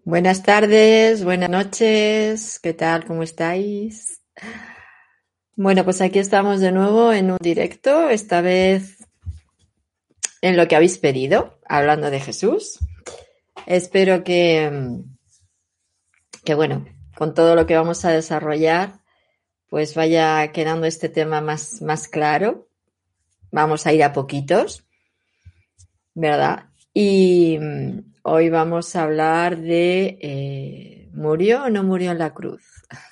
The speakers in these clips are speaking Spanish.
Buenas tardes, buenas noches, ¿qué tal? ¿Cómo estáis? Bueno, pues aquí estamos de nuevo en un directo, esta vez en lo que habéis pedido, hablando de Jesús. Espero que bueno, con todo lo que vamos a desarrollar, pues vaya quedando este tema más claro. Vamos a ir a poquitos, ¿verdad? Y hoy vamos a hablar de ¿murió o no murió en la cruz?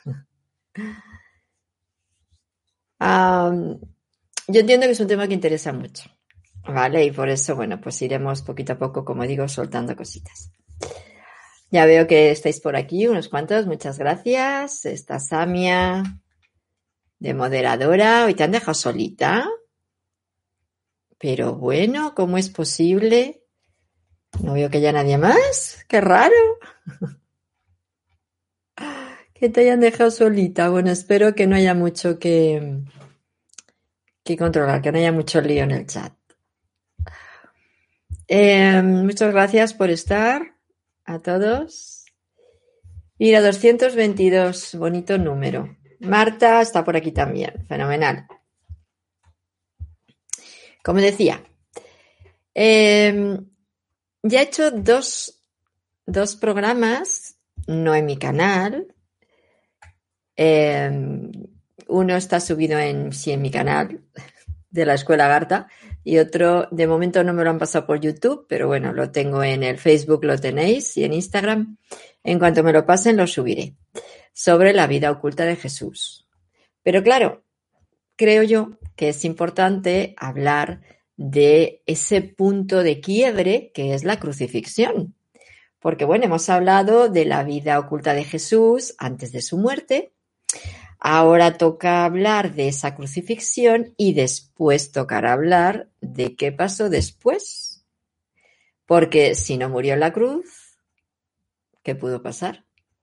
Yo entiendo que es un tema que interesa mucho, ¿vale? Y por eso, bueno, pues iremos poquito a poco, como digo, soltando cositas. Ya veo que estáis por aquí, unos cuantos, muchas gracias. Está Samia, de moderadora. Hoy te han dejado solita. Pero bueno, ¿cómo es posible? No veo que haya nadie más. ¡Qué raro! Que te hayan dejado solita. Bueno, espero que no haya mucho que controlar, que no haya mucho lío en el chat. Muchas gracias por estar a todos. Mira, 222, bonito número. Marta está por aquí también, fenomenal. Como decía, ya he hecho dos programas, no en mi canal. Uno está subido en mi canal de la Escuela Garta y otro, de momento no me lo han pasado por YouTube, pero bueno, lo tengo en el Facebook, lo tenéis, y en Instagram. En cuanto me lo pasen, lo subiré. Sobre la vida oculta de Jesús. Pero claro, creo yo que es importante hablar de ese punto de quiebre que es la crucifixión. Porque bueno, hemos hablado de la vida oculta de Jesús antes de su muerte. Ahora toca hablar de esa crucifixión y después tocará hablar de qué pasó después. Porque si no murió en la cruz, ¿qué pudo pasar?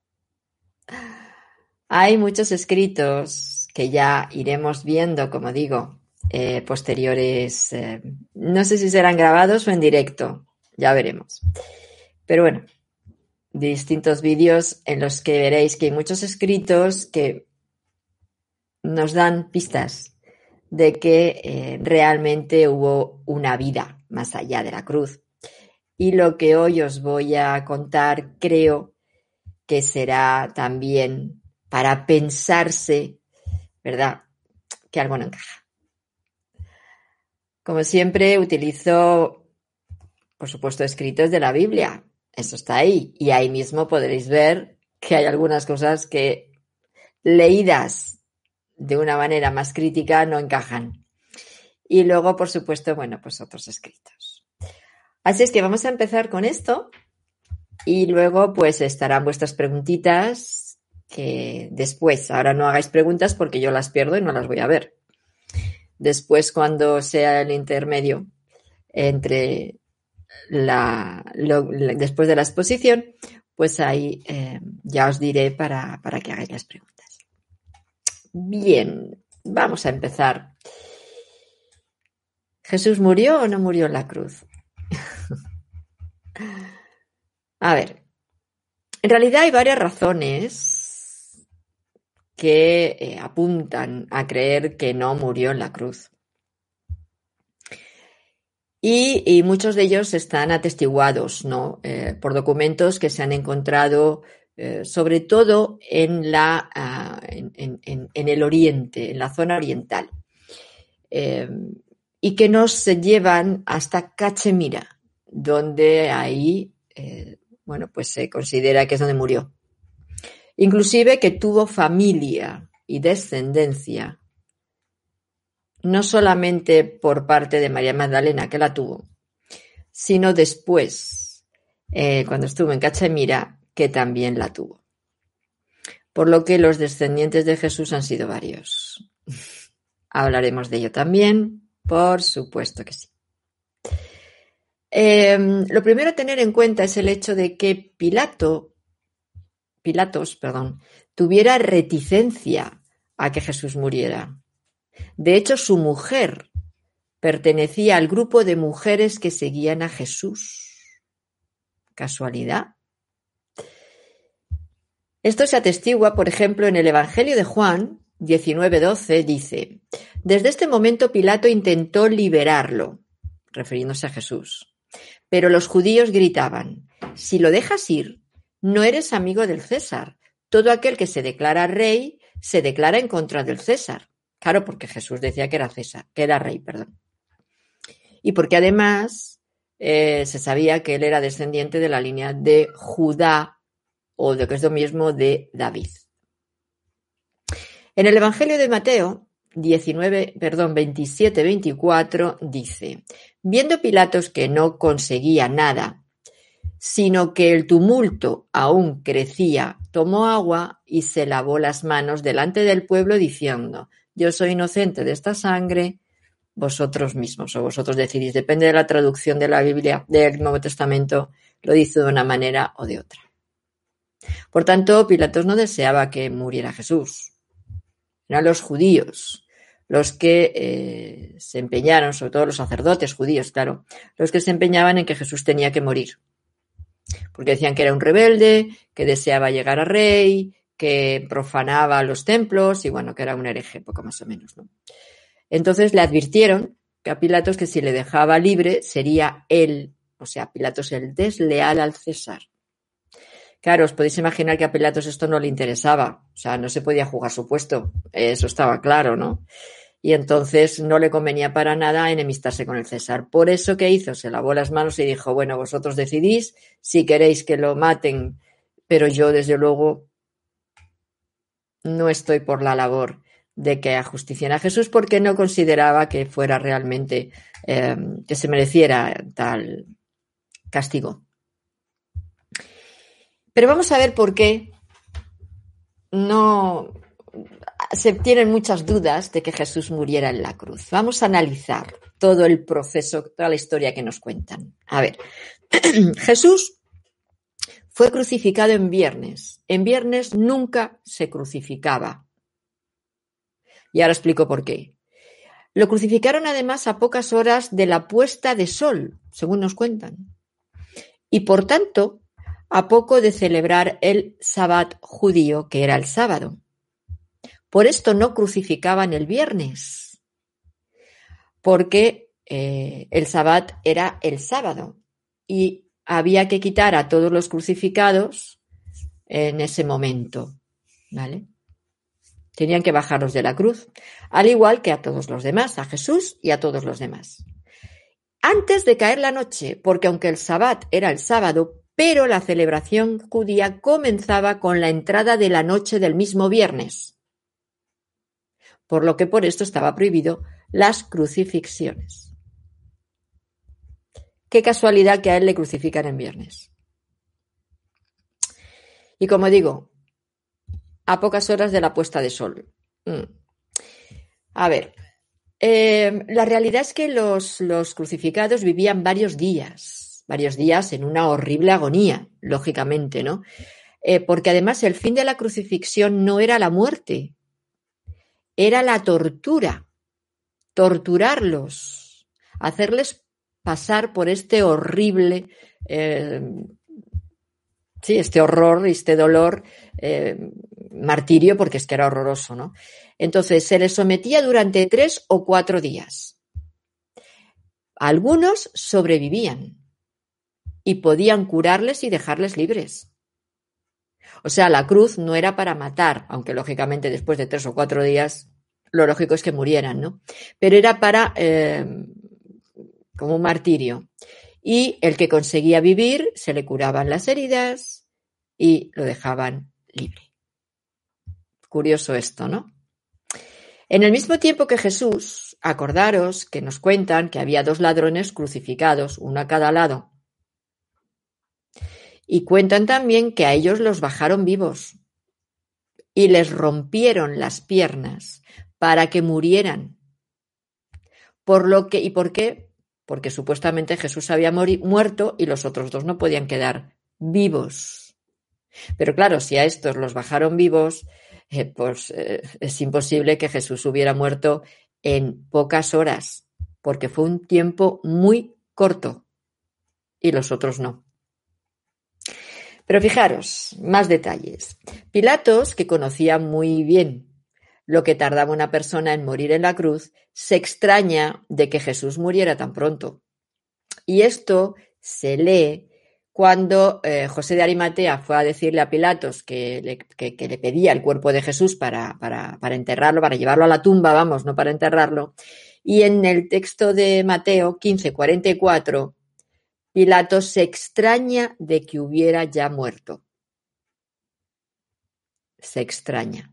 Hay muchos escritos que ya iremos viendo, como digo, posteriores. No sé si serán grabados o en directo, ya veremos. Pero bueno, distintos vídeos en los que veréis que hay muchos escritos que nos dan pistas de que realmente hubo una vida más allá de la cruz. Y lo que hoy os voy a contar creo que será también para pensarse, ¿verdad?, que algo no encaja. Como siempre, utilizo, por supuesto, escritos de la Biblia. Eso está ahí. Y ahí mismo podréis ver que hay algunas cosas que, leídas de una manera más crítica, no encajan. Y luego, por supuesto, bueno, pues otros escritos. Así es que vamos a empezar con esto y luego pues estarán vuestras preguntitas que después, ahora no hagáis preguntas porque yo las pierdo y no las voy a ver. Después, cuando sea el intermedio entre después de la exposición, pues ahí ya os diré para que hagáis las preguntas. Bien, vamos a empezar. ¿Jesús murió o no murió en la cruz? A ver, en realidad hay varias razones que apuntan a creer que no murió en la cruz. Y muchos de ellos están atestiguados, ¿no?, por documentos que se han encontrado sobre todo en el oriente, en la zona oriental, y que nos llevan hasta Cachemira, donde ahí bueno, pues se considera que es donde murió. Inclusive que tuvo familia y descendencia, no solamente por parte de María Magdalena, que la tuvo, sino después, cuando estuvo en Cachemira, que también la tuvo. Por lo que los descendientes de Jesús han sido varios. Hablaremos de ello también, por supuesto que sí. Lo primero a tener en cuenta es el hecho de que Pilatos, tuviera reticencia a que Jesús muriera. De hecho, su mujer pertenecía al grupo de mujeres que seguían a Jesús. ¿Casualidad? Esto se atestigua, por ejemplo, en el Evangelio de Juan 19:12, dice: Desde este momento Pilato intentó liberarlo, refiriéndose a Jesús. Pero los judíos gritaban: si lo dejas ir, no eres amigo del César. Todo aquel que se declara rey se declara en contra del César. Claro, porque Jesús decía que era César, que era rey, perdón. Y porque además se sabía que él era descendiente de la línea de Judá, o de que es lo mismo de David. En el Evangelio de Mateo 27:24 dice: viendo Pilatos que no conseguía nada, sino que el tumulto aún crecía, tomó agua y se lavó las manos delante del pueblo diciendo: yo soy inocente de esta sangre, vosotros mismos o vosotros decidís. Depende de la traducción de la Biblia del Nuevo Testamento, lo dice de una manera o de otra. Por tanto, Pilatos no deseaba que muriera Jesús. Eran los judíos los que se empeñaron, sobre todo los sacerdotes judíos, claro, los que se empeñaban en que Jesús tenía que morir. Porque decían que era un rebelde, que deseaba llegar a rey, que profanaba los templos y bueno, que era un hereje, poco más o menos, ¿no? Entonces le advirtieron a Pilatos que si le dejaba libre sería él, o sea, Pilatos el desleal al César. Claro, os podéis imaginar que a Pilatos esto no le interesaba, o sea, no se podía jugar su puesto, eso estaba claro, ¿no? Y entonces no le convenía para nada enemistarse con el César. Por eso, ¿qué hizo? Se lavó las manos y dijo: bueno, vosotros decidís si queréis que lo maten, pero yo, desde luego, no estoy por la labor de que ajusticien a Jesús, porque no consideraba que fuera realmente, que se mereciera tal castigo. Pero vamos a ver por qué no se tienen muchas dudas de que Jesús muriera en la cruz. Vamos a analizar todo el proceso, toda la historia que nos cuentan. A ver, Jesús fue crucificado en viernes. En viernes nunca se crucificaba. Y ahora explico por qué. Lo crucificaron además a pocas horas de la puesta de sol, según nos cuentan. Y por tanto, a poco de celebrar el Sabbat judío, que era el sábado. Por esto no crucificaban el viernes, porque el Sabbat era el sábado y había que quitar a todos los crucificados en ese momento, ¿vale? Tenían que bajarlos de la cruz, al igual que a todos los demás, a Jesús y a todos los demás. Antes de caer la noche, porque aunque el Sabbat era el sábado, pero la celebración judía comenzaba con la entrada de la noche del mismo viernes, por lo que por esto estaba prohibido las crucifixiones. Qué casualidad que a él le crucifican en viernes. Y como digo, a pocas horas de la puesta de sol. A ver, la realidad es que los crucificados vivían varios días en una horrible agonía, lógicamente, ¿no? Porque además el fin de la crucifixión no era la muerte, era la tortura, torturarlos, hacerles pasar por este horrible, este horror, este dolor, martirio, porque es que era horroroso, ¿no? Entonces se les sometía durante 3 o 4 días. Algunos sobrevivían y podían curarles y dejarles libres. O sea, la cruz no era para matar, aunque lógicamente después de 3 o 4 días lo lógico es que murieran, ¿no? Pero era para como un martirio. Y el que conseguía vivir se le curaban las heridas y lo dejaban libre. Curioso esto, ¿no? En el mismo tiempo que Jesús, acordaros que nos cuentan que había 2 ladrones crucificados, uno a cada lado. Y cuentan también que a ellos los bajaron vivos y les rompieron las piernas para que murieran. ¿Y por qué? Porque supuestamente Jesús había muerto y los otros 2 no podían quedar vivos. Pero claro, si a estos los bajaron vivos, es imposible que Jesús hubiera muerto en pocas horas, porque fue un tiempo muy corto y los otros no. Pero fijaros, más detalles. Pilatos, que conocía muy bien lo que tardaba una persona en morir en la cruz, se extraña de que Jesús muriera tan pronto. Y esto se lee cuando José de Arimatea fue a decirle a Pilatos que le pedía el cuerpo de Jesús para enterrarlo, para llevarlo a la tumba, vamos, no para enterrarlo. Y en el texto de Mateo 15:44, Pilatos se extraña de que hubiera ya muerto. Se extraña.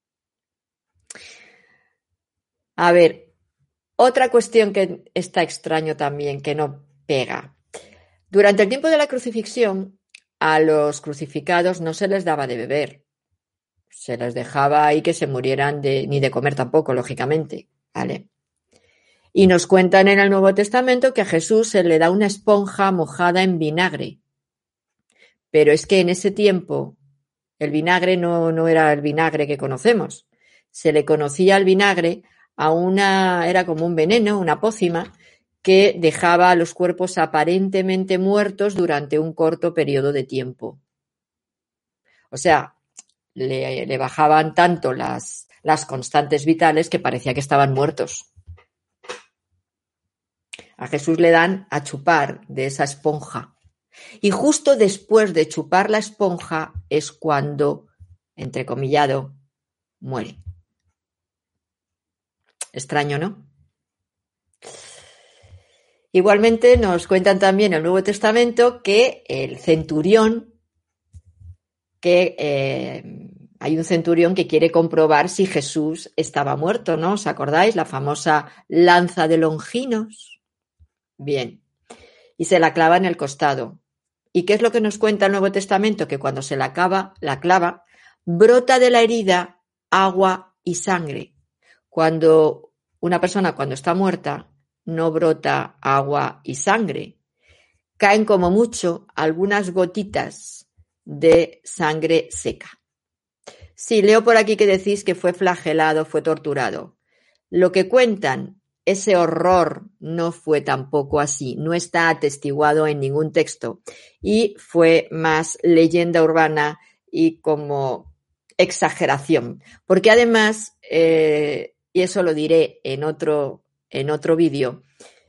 A ver, otra cuestión que está extraño también, que no pega. Durante el tiempo de la crucifixión, a los crucificados no se les daba de beber. Se les dejaba ahí que se murieran ni de comer tampoco, lógicamente, ¿vale? Y nos cuentan en el Nuevo Testamento que a Jesús se le da una esponja mojada en vinagre. Pero es que en ese tiempo el vinagre no era el vinagre que conocemos. Se le conocía al vinagre era como un veneno, una pócima, que dejaba a los cuerpos aparentemente muertos durante un corto periodo de tiempo. O sea, le bajaban tanto las constantes vitales que parecía que estaban muertos. A Jesús le dan a chupar de esa esponja. Y justo después de chupar la esponja es cuando, entrecomillado, muere. Extraño, ¿no? Igualmente nos cuentan también en el Nuevo Testamento que el centurión, hay un centurión que quiere comprobar si Jesús estaba muerto, ¿no? ¿Os acordáis? La famosa lanza de Longinos. Bien. Y se la clava en el costado. ¿Y qué es lo que nos cuenta el Nuevo Testamento? Que cuando se la clava, brota de la herida agua y sangre. Cuando una persona, cuando está muerta, no brota agua y sangre. Caen como mucho algunas gotitas de sangre seca. Sí, leo por aquí que decís que fue flagelado, fue torturado. Lo que cuentan, ese horror, no fue tampoco así, no está atestiguado en ningún texto y fue más leyenda urbana y como exageración. Porque además, y eso lo diré en otro vídeo,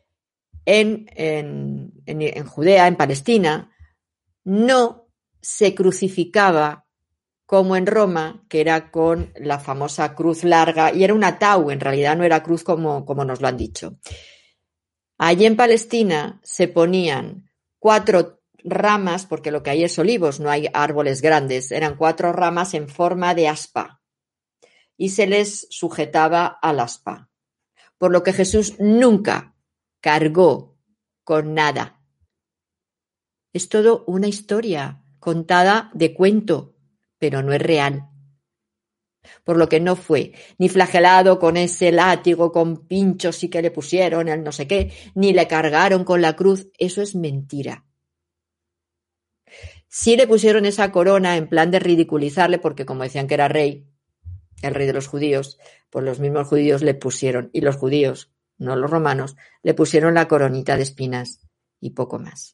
en Judea, en Palestina, no se crucificaba como en Roma, que era con la famosa cruz larga, y era una tau, en realidad no era cruz como nos lo han dicho. Allí en Palestina se ponían 4 ramas, porque lo que hay es olivos, no hay árboles grandes, eran 4 ramas en forma de aspa, y se les sujetaba al aspa. Por lo que Jesús nunca cargó con nada. Es todo una historia contada de cuento, pero no es real. Por lo que no fue ni flagelado con ese látigo con pinchos y que le pusieron el no sé qué, ni le cargaron con la cruz. Eso es mentira. Sí le pusieron esa corona en plan de ridiculizarle, porque como decían que era rey, el rey de los judíos, pues los mismos judíos le pusieron, y los judíos, no los romanos, le pusieron la coronita de espinas y poco más.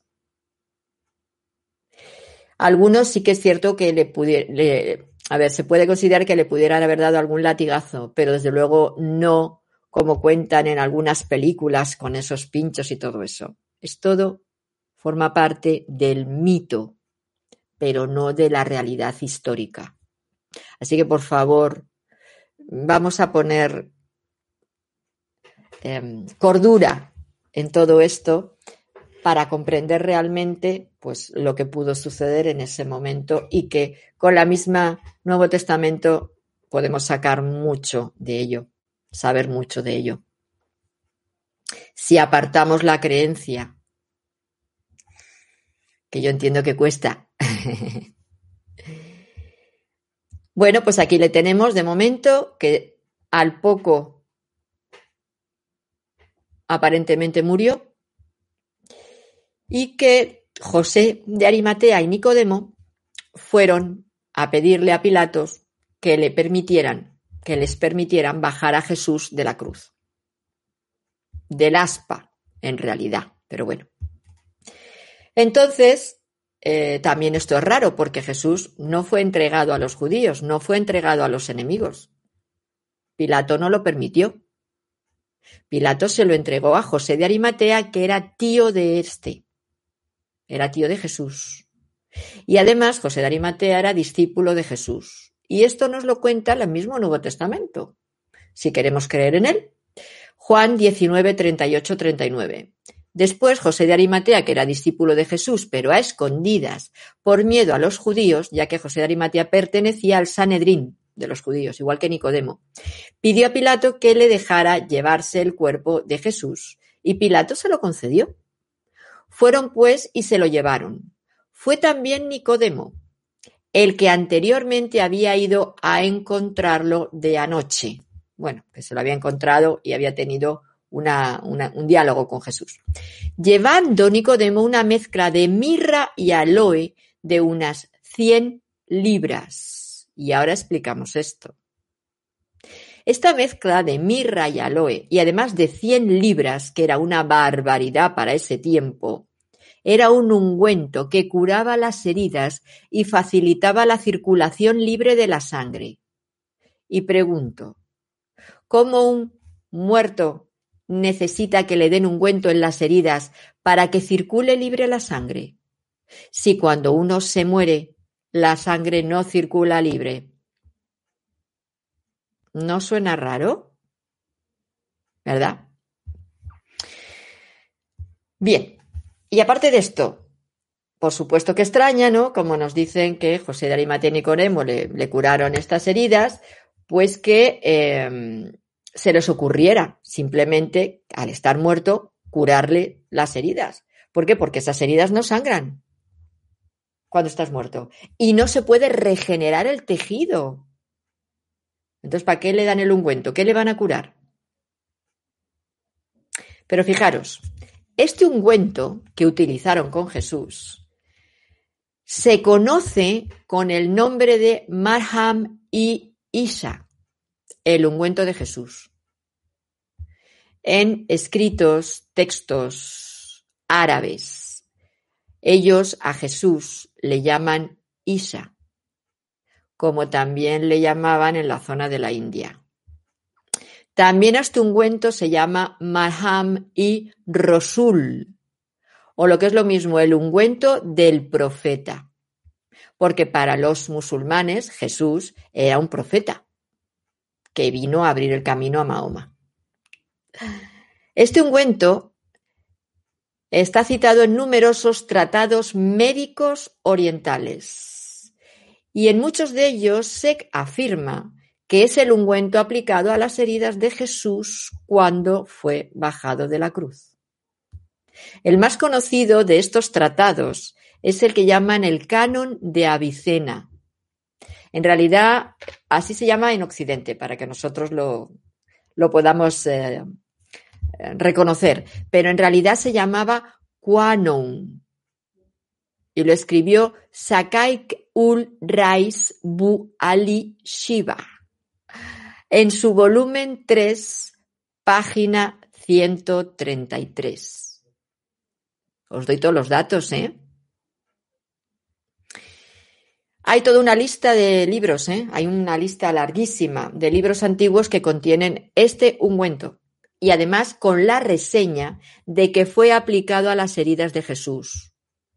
Algunos sí que es cierto que se puede considerar que le pudieran haber dado algún latigazo, pero desde luego no como cuentan en algunas películas con esos pinchos y todo eso. Es todo, forma parte del mito, pero no de la realidad histórica. Así que, por favor, vamos a poner cordura en todo esto para comprender realmente pues lo que pudo suceder en ese momento y que con la misma Nuevo Testamento podemos sacar mucho de ello, saber mucho de ello. Si apartamos la creencia, que yo entiendo que cuesta. Bueno, pues aquí le tenemos de momento que al poco aparentemente murió y que José de Arimatea y Nicodemo fueron a pedirle a Pilatos que les permitieran bajar a Jesús de la cruz. Del aspa, en realidad, pero bueno. Entonces, también esto es raro porque Jesús no fue entregado a los judíos, no fue entregado a los enemigos. Pilato no lo permitió. Pilato se lo entregó a José de Arimatea, que era tío de era tío de Jesús. Y además José de Arimatea era discípulo de Jesús. Y esto nos lo cuenta el mismo Nuevo Testamento, si queremos creer en él. Juan 19, 38, 39. Después José de Arimatea, que era discípulo de Jesús, pero a escondidas, por miedo a los judíos, ya que José de Arimatea pertenecía al Sanedrín de los judíos, igual que Nicodemo, pidió a Pilato que le dejara llevarse el cuerpo de Jesús, y Pilato se lo concedió. Fueron pues y se lo llevaron. Fue también Nicodemo, el que anteriormente había ido a encontrarlo de anoche. Bueno, que se lo había encontrado y había tenido un diálogo con Jesús. Llevando Nicodemo una mezcla de mirra y aloe de unas 100 libras. Y ahora explicamos esto. Esta mezcla de mirra y aloe, y además de 100 libras, que era una barbaridad para ese tiempo, era un ungüento que curaba las heridas y facilitaba la circulación libre de la sangre. Y pregunto, ¿cómo un muerto necesita que le den ungüento en las heridas para que circule libre la sangre? Si cuando uno se muere, la sangre no circula libre. ¿No suena raro? ¿Verdad? Bien, y aparte de esto, por supuesto que extraña, ¿no? Como nos dicen que José de Arimatea y Nicodemo le curaron estas heridas, pues que se les ocurriera simplemente, al estar muerto, curarle las heridas. ¿Por qué? Porque esas heridas no sangran cuando estás muerto y no se puede regenerar el tejido. Entonces, ¿para qué le dan el ungüento? ¿Qué le van a curar? Pero fijaros, este ungüento que utilizaron con Jesús se conoce con el nombre de Marham y Isa, el ungüento de Jesús. En escritos, textos árabes, ellos a Jesús le llaman Isa, como también le llamaban en la zona de la India. También este ungüento se llama Marham y Rosul, o lo que es lo mismo, el ungüento del profeta, porque para los musulmanes Jesús era un profeta que vino a abrir el camino a Mahoma. Este ungüento está citado en numerosos tratados médicos orientales y en muchos de ellos se afirma que es el ungüento aplicado a las heridas de Jesús cuando fue bajado de la cruz. El más conocido de estos tratados es el que llaman el Canon de Avicena. En realidad, así se llama en Occidente, para que nosotros lo podamos reconocer, pero en realidad se llamaba Quanon y lo escribió Sakai-ul-Rais Bu Ali Shiva en su volumen 3, página 133. Os doy todos los datos, ¿eh? Hay toda una lista de libros, ¿eh? Hay una lista larguísima de libros antiguos que contienen este ungüento y además con la reseña de que fue aplicado a las heridas de Jesús.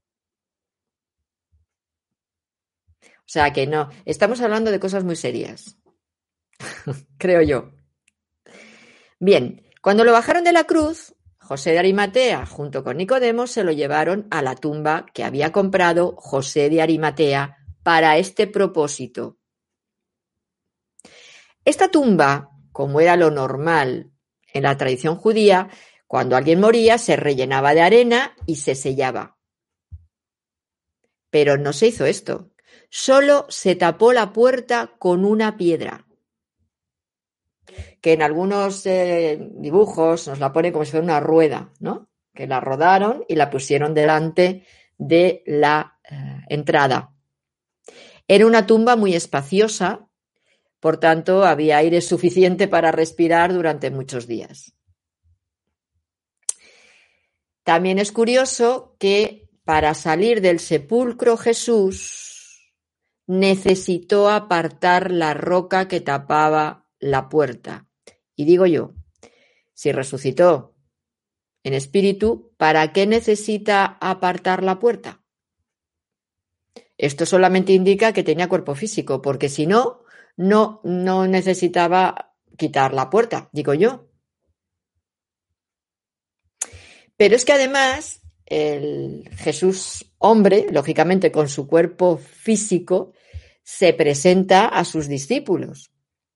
O sea que no, estamos hablando de cosas muy serias, creo yo. Bien, cuando lo bajaron de la cruz, José de Arimatea junto con Nicodemo se lo llevaron a la tumba que había comprado José de Arimatea para este propósito. Esta tumba, como era lo normal en la tradición judía, cuando alguien moría se rellenaba de arena y se sellaba. Pero no se hizo esto. Solo se tapó la puerta con una piedra, que en algunos dibujos nos la pone como si fuera una rueda, ¿no? Que la rodaron y la pusieron delante de la entrada. Era una tumba muy espaciosa, por tanto había aire suficiente para respirar durante muchos días. También es curioso que para salir del sepulcro Jesús necesitó apartar la roca que tapaba la puerta. Y digo yo, si resucitó en espíritu, ¿para qué necesita apartar la puerta? Esto solamente indica que tenía cuerpo físico, porque si no, no necesitaba quitar la puerta, digo yo. Pero es que además el Jesús hombre, lógicamente con su cuerpo físico, se presenta a sus discípulos,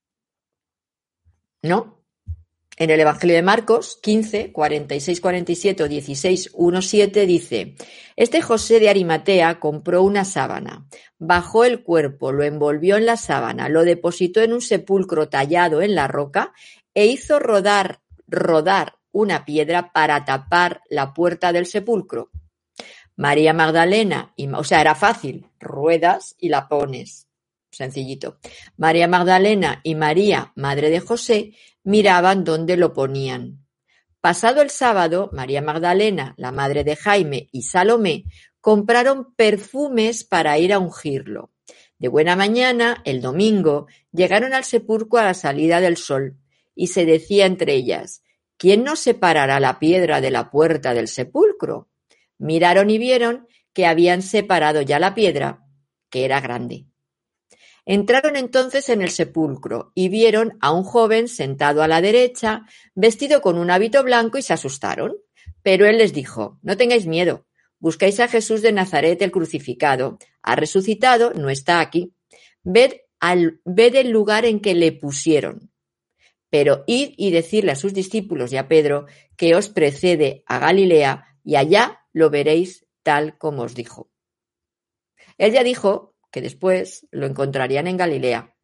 ¿no? En el Evangelio de Marcos 15, 46, 47 o 16, 1, 7 dice: Este José de Arimatea compró una sábana, bajó el cuerpo, lo envolvió en la sábana, lo depositó en un sepulcro tallado en la roca e hizo rodar una piedra para tapar la puerta del sepulcro. María Magdalena, o sea, era fácil, ruedas y la pones, sencillito. María Magdalena y María, madre de José, miraban dónde lo ponían. Pasado el sábado, María Magdalena, la madre de Jaime, y Salomé compraron perfumes para ir a ungirlo. De buena mañana, el domingo, llegaron al sepulcro a la salida del sol, y se decía entre ellas: ¿Quién nos separará la piedra de la puerta del sepulcro? Miraron y vieron que habían separado ya la piedra, que era grande. Entraron entonces en el sepulcro y vieron a un joven sentado a la derecha, vestido con un hábito blanco, y se asustaron. Pero él les dijo: No tengáis miedo, buscáis a Jesús de Nazaret el crucificado. Ha resucitado, no está aquí. Ved el lugar en que le pusieron. Pero id y decidle a sus discípulos y a Pedro que os precede a Galilea, y allá lo veréis tal como os dijo. Él ya dijo que después lo encontrarían en Galilea.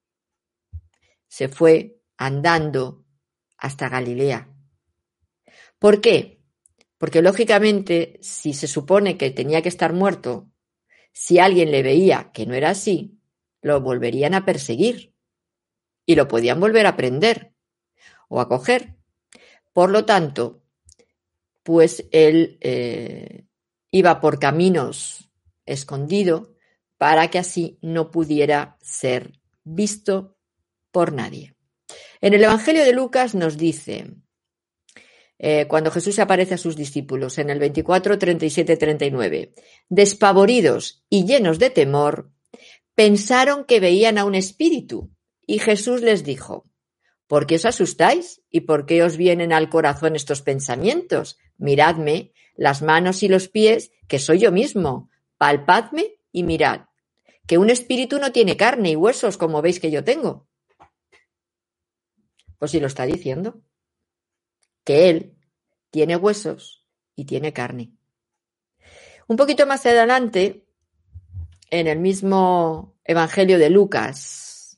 Se fue andando hasta Galilea. ¿Por qué? Porque lógicamente, si se supone que tenía que estar muerto, si alguien le veía que no era así, lo volverían a perseguir y lo podían volver a prender o a coger. Por lo tanto, pues él iba por caminos escondido para que así no pudiera ser visto por nadie. En el Evangelio de Lucas nos dice, cuando Jesús aparece a sus discípulos, en el 24, 37, 39, despavoridos y llenos de temor, pensaron que veían a un espíritu, y Jesús les dijo: ¿Por qué os asustáis? ¿Y por qué os vienen al corazón estos pensamientos? Miradme las manos y los pies, que soy yo mismo. Palpadme y mirad, que un espíritu no tiene carne y huesos, como veis que yo tengo. Pues sí lo está diciendo, que él tiene huesos y tiene carne. Un poquito más adelante, en el mismo Evangelio de Lucas,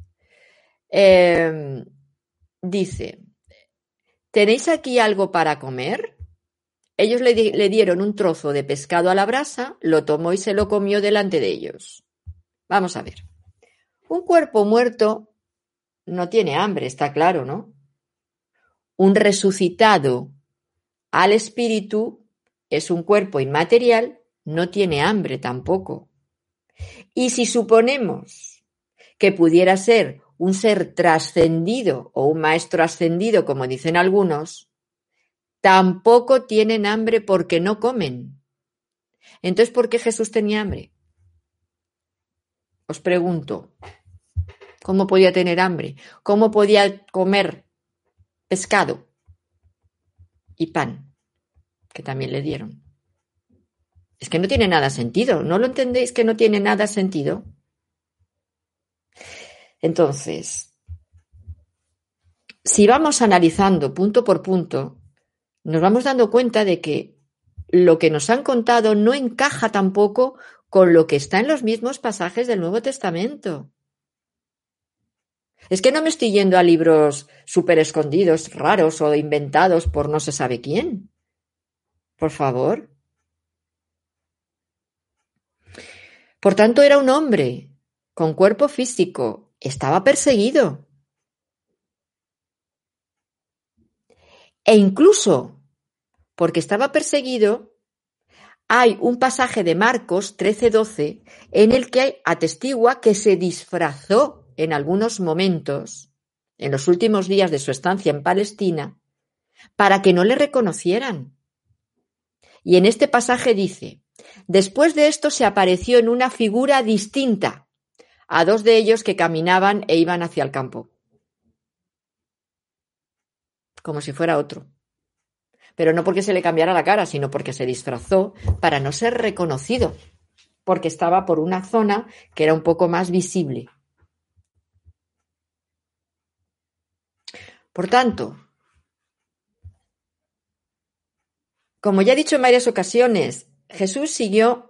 dice: ¿Tenéis aquí algo para comer? Ellos le dieron un trozo de pescado a la brasa, lo tomó y se lo comió delante de ellos. Vamos a ver. Un cuerpo muerto no tiene hambre, está claro, ¿no? Un resucitado al espíritu es un cuerpo inmaterial, no tiene hambre tampoco. Y si suponemos que pudiera ser un ser trascendido o un maestro ascendido, como dicen algunos, tampoco tienen hambre porque no comen. Entonces, ¿por qué Jesús tenía hambre? Os pregunto, ¿cómo podía tener hambre? ¿Cómo podía comer pescado y pan, que también le dieron? Es que no tiene nada sentido. ¿No lo entendéis que no tiene nada sentido? Entonces, si vamos analizando punto por punto, nos vamos dando cuenta de que lo que nos han contado no encaja tampoco con lo que está en los mismos pasajes del Nuevo Testamento. Es que no me estoy yendo a libros súper escondidos, raros o inventados por no se sabe quién. Por favor. Por tanto, era un hombre con cuerpo físico. Estaba perseguido. E incluso, porque estaba perseguido, hay un pasaje de Marcos 13:12 en el que atestigua que se disfrazó en algunos momentos, en los últimos días de su estancia en Palestina, para que no le reconocieran. Y en este pasaje dice: después de esto se apareció en una figura distinta a dos de ellos que caminaban e iban hacia el campo, como si fuera otro. Pero no porque se le cambiara la cara, sino porque se disfrazó para no ser reconocido, porque estaba por una zona que era un poco más visible. Por tanto, como ya he dicho en varias ocasiones, Jesús siguió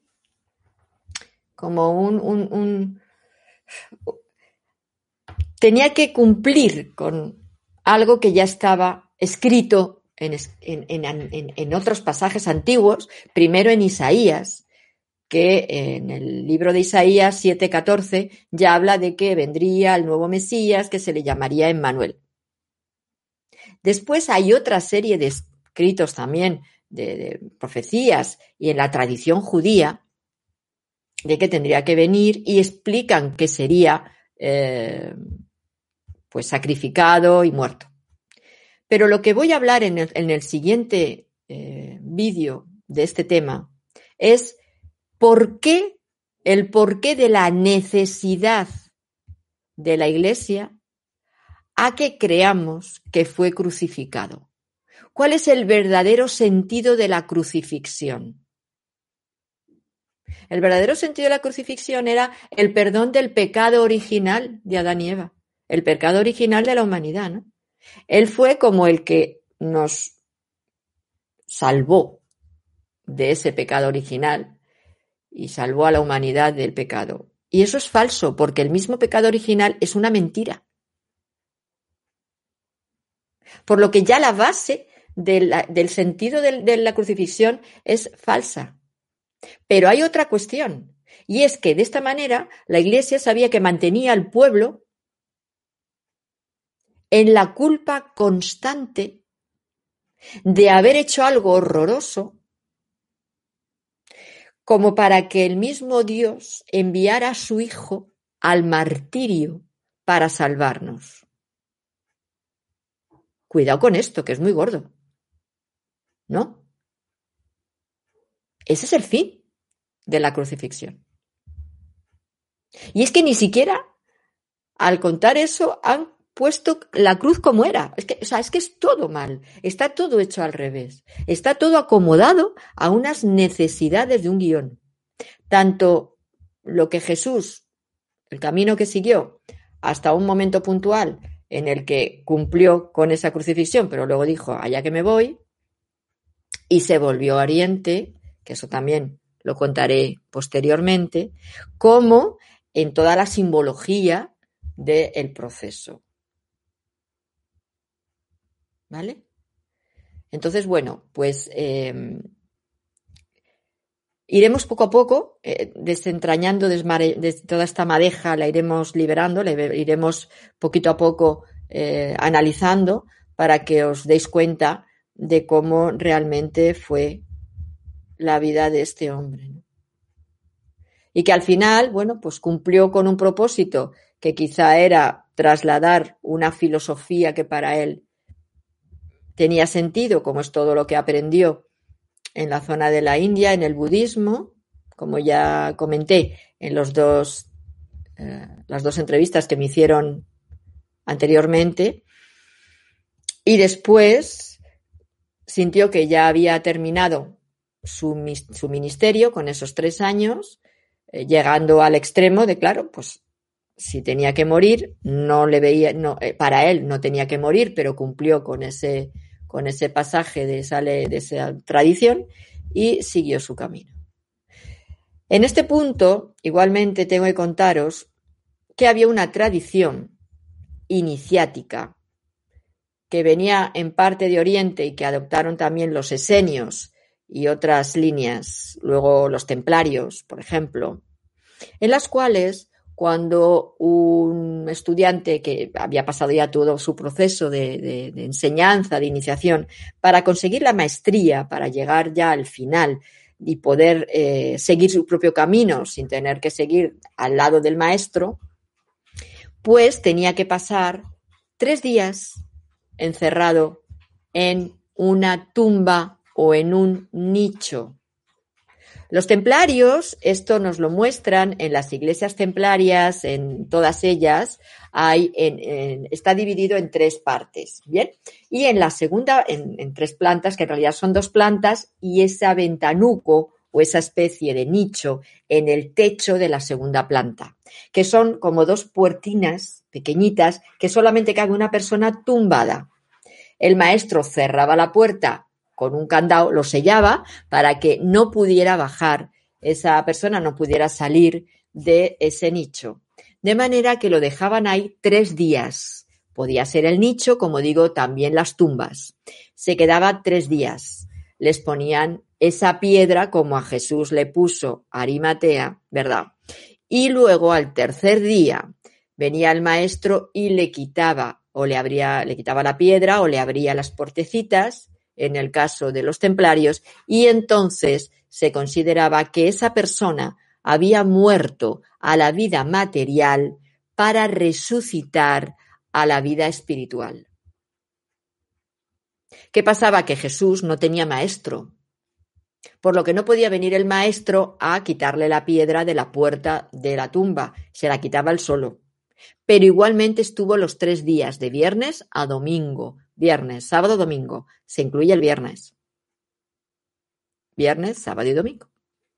tenía que cumplir con algo que ya estaba escrito en otros pasajes antiguos, primero en Isaías, que en el libro de Isaías 7:14 ya habla de que vendría el nuevo Mesías, que se le llamaría Emmanuel. Después hay otra serie de escritos también, de profecías y en la tradición judía, de que tendría que venir y explican que sería pues sacrificado y muerto. Pero lo que voy a hablar en el siguiente vídeo de este tema es el porqué de la necesidad de la Iglesia a que creamos que fue crucificado. ¿Cuál es el verdadero sentido de la crucifixión? El verdadero sentido de la crucifixión era el perdón del pecado original de Adán y Eva, el pecado original de la humanidad, ¿no? Él fue como el que nos salvó de ese pecado original y salvó a la humanidad del pecado. Y eso es falso, porque el mismo pecado original es una mentira. Por lo que ya la base del sentido de la crucifixión es falsa. Pero hay otra cuestión, y es que de esta manera la Iglesia sabía que mantenía al pueblo en la culpa constante de haber hecho algo horroroso, como para que el mismo Dios enviara a su Hijo al martirio para salvarnos. Cuidado con esto, que es muy gordo, ¿no? Ese es el fin de la crucifixión. Y es que ni siquiera al contar eso han puesto la cruz como era. Es que es todo mal, está todo hecho al revés, está todo acomodado a unas necesidades de un guión. Tanto lo que Jesús, el camino que siguió hasta un momento puntual en el que cumplió con esa crucifixión, pero luego dijo, allá que me voy, y se volvió a Oriente, que eso también lo contaré posteriormente, como en toda la simbología del proceso. ¿Vale? Entonces, bueno, pues iremos poco a poco desentrañando toda esta madeja, la iremos liberando, la iremos poquito a poco analizando para que os deis cuenta de cómo realmente fue la vida de este hombre, ¿no? Y que al final, bueno, pues cumplió con un propósito que quizá era trasladar una filosofía que para él tenía sentido, como es todo lo que aprendió en la zona de la India, en el budismo, como ya comenté en las dos entrevistas que me hicieron anteriormente, y después sintió que ya había terminado su ministerio con esos 3 años, llegando al extremo de, claro, pues si tenía que morir, no le veía, no, para él no tenía que morir, pero cumplió con ese pasaje de esa tradición y siguió su camino. En este punto, igualmente tengo que contaros que había una tradición iniciática que venía en parte de Oriente y que adoptaron también los esenios y otras líneas, luego los templarios, por ejemplo, en las cuales cuando un estudiante que había pasado ya todo su proceso de enseñanza, de iniciación, para conseguir la maestría, para llegar ya al final y poder seguir su propio camino sin tener que seguir al lado del maestro, pues tenía que pasar 3 días encerrado en una tumba o en un nicho. Los templarios, esto nos lo muestran en las iglesias templarias, en todas ellas, está dividido en 3 partes, ¿bien? Y en la segunda, en 3 plantas, que en realidad son 2 plantas, y ese ventanuco o esa especie de nicho en el techo de la segunda planta, que son como 2 puertinas pequeñitas que solamente cabe una persona tumbada. El maestro cerraba la puerta con un candado, lo sellaba para que no pudiera bajar, esa persona no pudiera salir de ese nicho. De manera que lo dejaban ahí 3 días. Podía ser el nicho, como digo, también las tumbas. Se quedaba 3 días. Les ponían esa piedra como a Jesús le puso Arimatea, ¿verdad? Y luego al tercer día venía el maestro y le quitaba le quitaba la piedra o le abría las puertecitas, en el caso de los templarios, y entonces se consideraba que esa persona había muerto a la vida material para resucitar a la vida espiritual. ¿Qué pasaba? Que Jesús no tenía maestro, por lo que no podía venir el maestro a quitarle la piedra de la puerta de la tumba, se la quitaba él solo. Pero igualmente estuvo los 3 días, de viernes a domingo. Viernes, sábado, domingo. Se incluye el viernes. Viernes, sábado y domingo.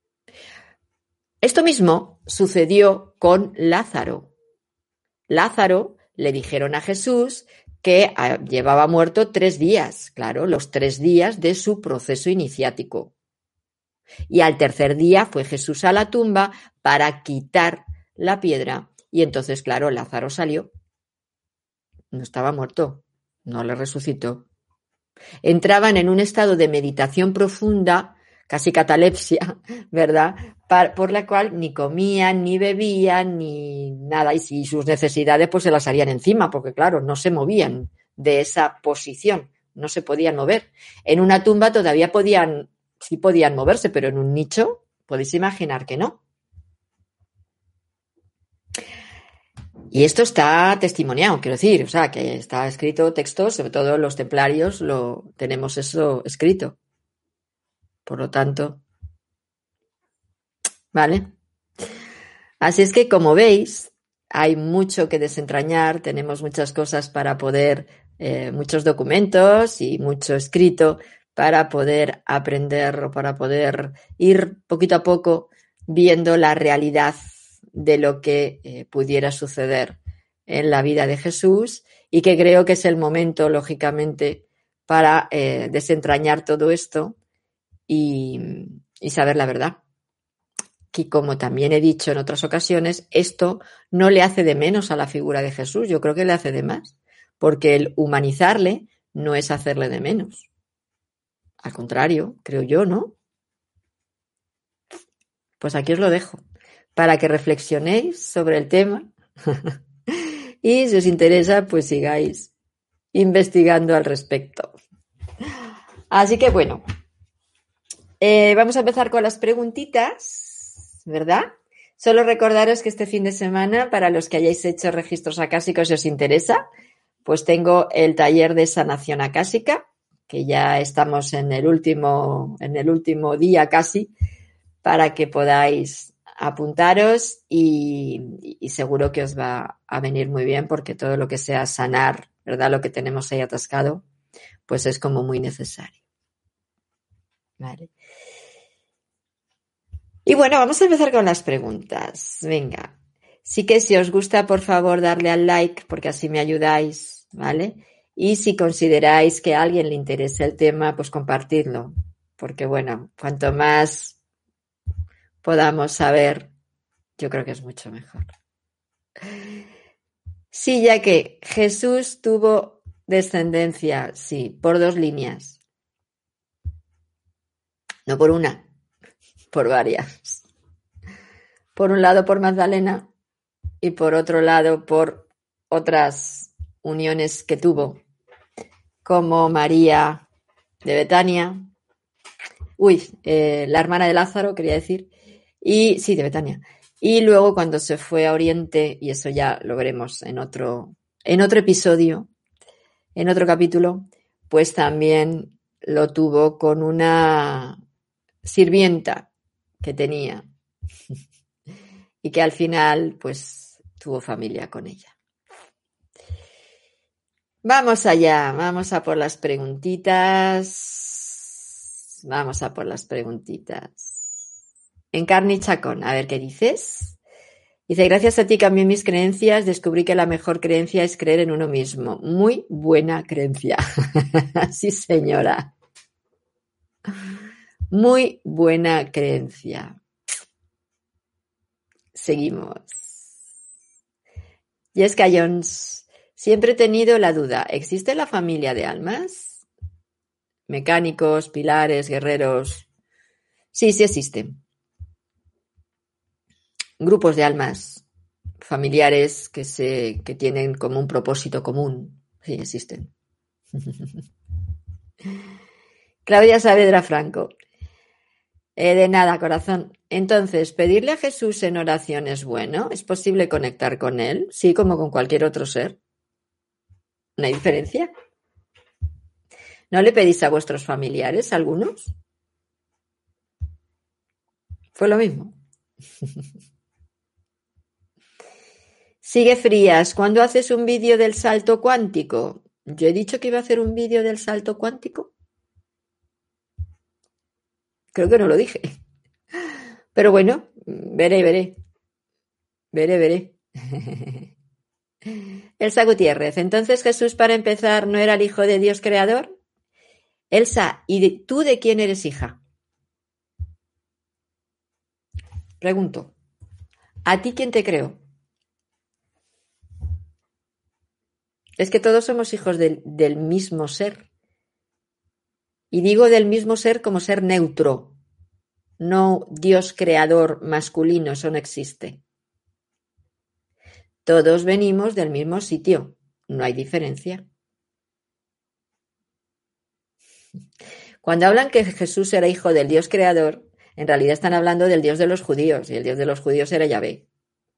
Esto mismo sucedió con Lázaro. Lázaro le dijeron a Jesús que llevaba muerto 3 días, claro, los 3 días de su proceso iniciático. Y al tercer día fue Jesús a la tumba para quitar la piedra. Y entonces, claro, Lázaro salió. No estaba muerto, no le resucitó. Entraban en un estado de meditación profunda, casi catalepsia, ¿verdad? Por la cual ni comían, ni bebían, ni nada. Y si sus necesidades pues se las harían encima, porque claro, no se movían de esa posición, no se podían mover. En una tumba todavía sí podían moverse, pero en un nicho podéis imaginar que no. Y esto está testimoniado, quiero decir, o sea, que está escrito textos, sobre todo los templarios tenemos eso escrito. Por lo tanto, ¿vale? Así es que, como veis, hay mucho que desentrañar, tenemos muchas cosas para poder, muchos documentos y mucho escrito para poder aprender o para poder ir poquito a poco viendo la realidad de lo que pudiera suceder en la vida de Jesús, y que creo que es el momento, lógicamente, para desentrañar todo esto y saber la verdad. Que, como también he dicho en otras ocasiones, esto no le hace de menos a la figura de Jesús, yo creo que le hace de más, porque el humanizarle no es hacerle de menos. Al contrario, creo yo, ¿no? Pues aquí os lo dejo, para que reflexionéis sobre el tema y si os interesa, pues sigáis investigando al respecto. Así que bueno, vamos a empezar con las preguntitas, ¿verdad? Solo recordaros que este fin de semana, para los que hayáis hecho registros acásicos y os interesa, pues tengo el taller de sanación acásica, que ya estamos en el último día casi, para que podáis apuntaros y seguro que os va a venir muy bien, porque todo lo que sea sanar, ¿verdad? Lo que tenemos ahí atascado, pues es como muy necesario. Vale. Y bueno, vamos a empezar con las preguntas. Venga. Sí que si os gusta, por favor, darle al like, porque así me ayudáis, ¿vale? Y si consideráis que a alguien le interese el tema, pues compartidlo. Porque bueno, cuanto más podamos saber, yo creo que es mucho mejor. Sí, ya que Jesús tuvo descendencia, sí, por 2 líneas. No por una, por varias. Por un lado por Magdalena y por otro lado por otras uniones que tuvo, como María de Betania, La hermana de Lázaro, quería decir. Y sí, de Betania. Y luego cuando se fue a Oriente, y eso ya lo veremos en otro episodio, en otro capítulo, pues también lo tuvo con una sirvienta que tenía y que al final pues tuvo familia con ella. Vamos allá, vamos a por las preguntitas. Vamos a por las preguntitas. Encarni Chacón, a ver qué dices. Dice, gracias a ti cambié mis creencias, descubrí que la mejor creencia es creer en uno mismo. Muy buena creencia. Sí, señora. Muy buena creencia. Seguimos. Jessica Jones, siempre he tenido la duda, ¿existe la familia de almas? Mecánicos, pilares, guerreros. Sí, sí existen. Grupos de almas familiares que tienen como un propósito común. Sí, existen. Claudia Saavedra Franco. De nada, corazón. Entonces, ¿pedirle a Jesús en oración es bueno? ¿Es posible conectar con él? Sí, como con cualquier otro ser. ¿No hay diferencia? ¿No le pedís a vuestros familiares, algunos? Fue lo mismo. Sigue Frías, ¿cuándo haces un vídeo del salto cuántico? ¿Yo he dicho que iba a hacer un vídeo del salto cuántico? Creo que no lo dije. Pero bueno, veré. Elsa Gutiérrez, entonces Jesús, para empezar, ¿no era el Hijo de Dios creador? Elsa, ¿y tú de quién eres hija? Pregunto. ¿A ti quién te creó? Es que todos somos hijos del mismo ser. Y digo del mismo ser como ser neutro. No Dios creador masculino, eso no existe. Todos venimos del mismo sitio. No hay diferencia. Cuando hablan que Jesús era hijo del Dios creador, en realidad están hablando del Dios de los judíos. Y el Dios de los judíos era Yahvé.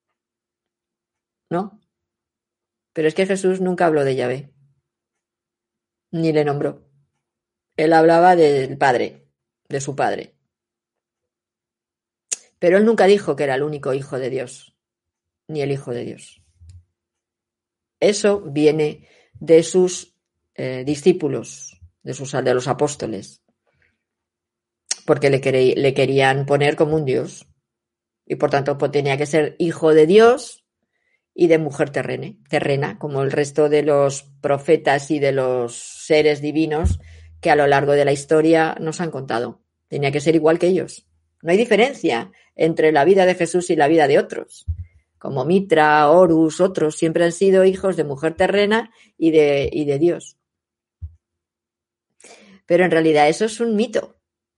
¿No? Pero es que Jesús nunca habló de Yahvé. Ni le nombró. Él hablaba del Padre, de su Padre. Pero él nunca dijo que era el único hijo de Dios, ni el Hijo de Dios. Eso viene de sus discípulos, de los apóstoles, porque le querían poner como un Dios. Y por tanto pues, tenía que ser hijo de Dios y de mujer terrena, como el resto de los profetas y de los seres divinos que a lo largo de la historia nos han contado. Tenía que ser igual que ellos. No hay diferencia entre la vida de Jesús y la vida de otros. Como Mitra, Horus, otros, siempre han sido hijos de mujer terrena y de Dios. Pero en realidad eso es un mito.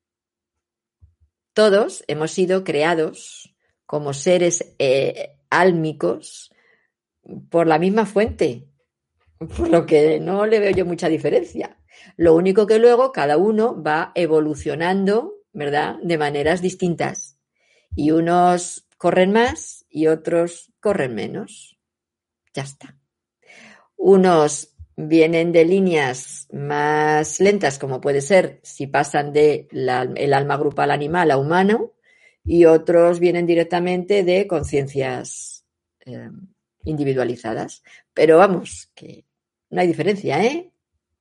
Todos hemos sido creados como seres álmicos por la misma fuente, por lo que no le veo yo mucha diferencia. Lo único que luego cada uno va evolucionando, ¿verdad?, de maneras distintas. Y unos corren más y otros corren menos. Ya está. Unos vienen de líneas más lentas, como puede ser si pasan de el alma grupal animal a humano, y otros vienen directamente de conciencias individualizadas. Pero vamos, que no hay diferencia, ¿eh?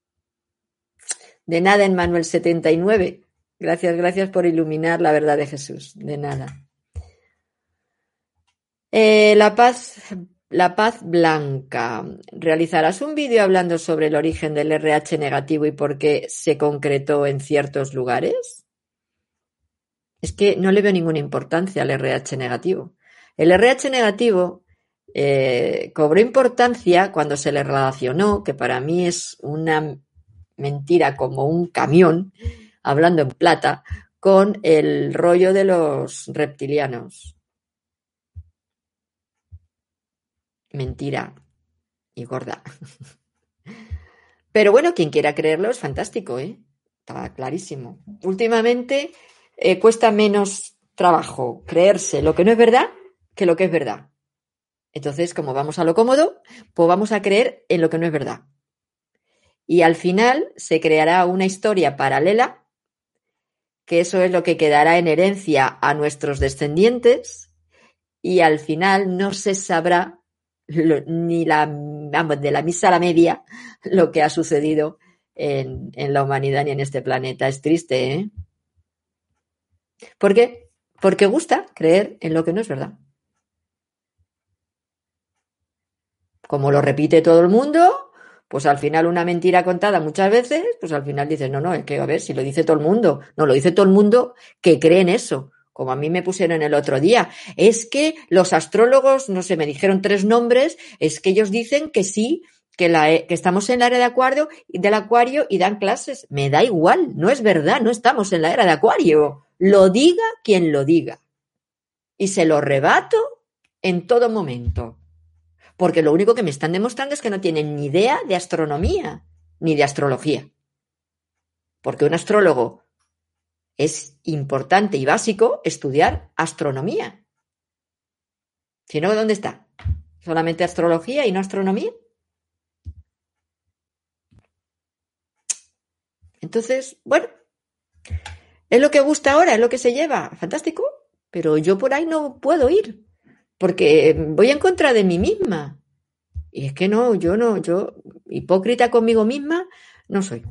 De nada, Emmanuel 79. Gracias por iluminar la verdad de Jesús. De nada. La Paz Blanca. ¿Realizarás un vídeo hablando sobre el origen del RH negativo y por qué se concretó en ciertos lugares? Es que no le veo ninguna importancia al RH negativo. El RH negativo cobró importancia cuando se le relacionó, que para mí es una mentira como un camión, hablando en plata, con el rollo de los reptilianos. Mentira y gorda. Pero bueno, quien quiera creerlo es fantástico, ¿eh? Está clarísimo. Últimamente cuesta menos trabajo creerse lo que no es verdad que lo que es verdad. Entonces, como vamos a lo cómodo, pues vamos a creer en lo que no es verdad. Y al final se creará una historia paralela, que eso es lo que quedará en herencia a nuestros descendientes, y al final no se sabrá ni de la misa a la media lo que ha sucedido en la humanidad ni en este planeta. Es triste, ¿eh? ¿Por qué? Porque gusta creer en lo que no es verdad. Como lo repite todo el mundo, pues al final una mentira contada muchas veces, pues al final dices, no, es que a ver, si lo dice todo el mundo. No, lo dice todo el mundo que cree en eso. Como a mí me pusieron el otro día. Es que los astrólogos, no sé, me dijeron 3 nombres, es que ellos dicen que sí, que estamos en la era del acuario y dan clases. Me da igual, no es verdad, no estamos en la era de acuario. Lo diga quien lo diga. Y se lo rebato en todo momento. Porque lo único que me están demostrando es que no tienen ni idea de astronomía ni de astrología. Porque un astrólogo es importante y básico estudiar astronomía. Si no, ¿dónde está? ¿Solamente astrología y no astronomía? Entonces, bueno, es lo que gusta ahora, es lo que se lleva. Fantástico. Pero yo por ahí no puedo ir. Porque voy en contra de mí misma. Y es que no, yo hipócrita conmigo misma no soy.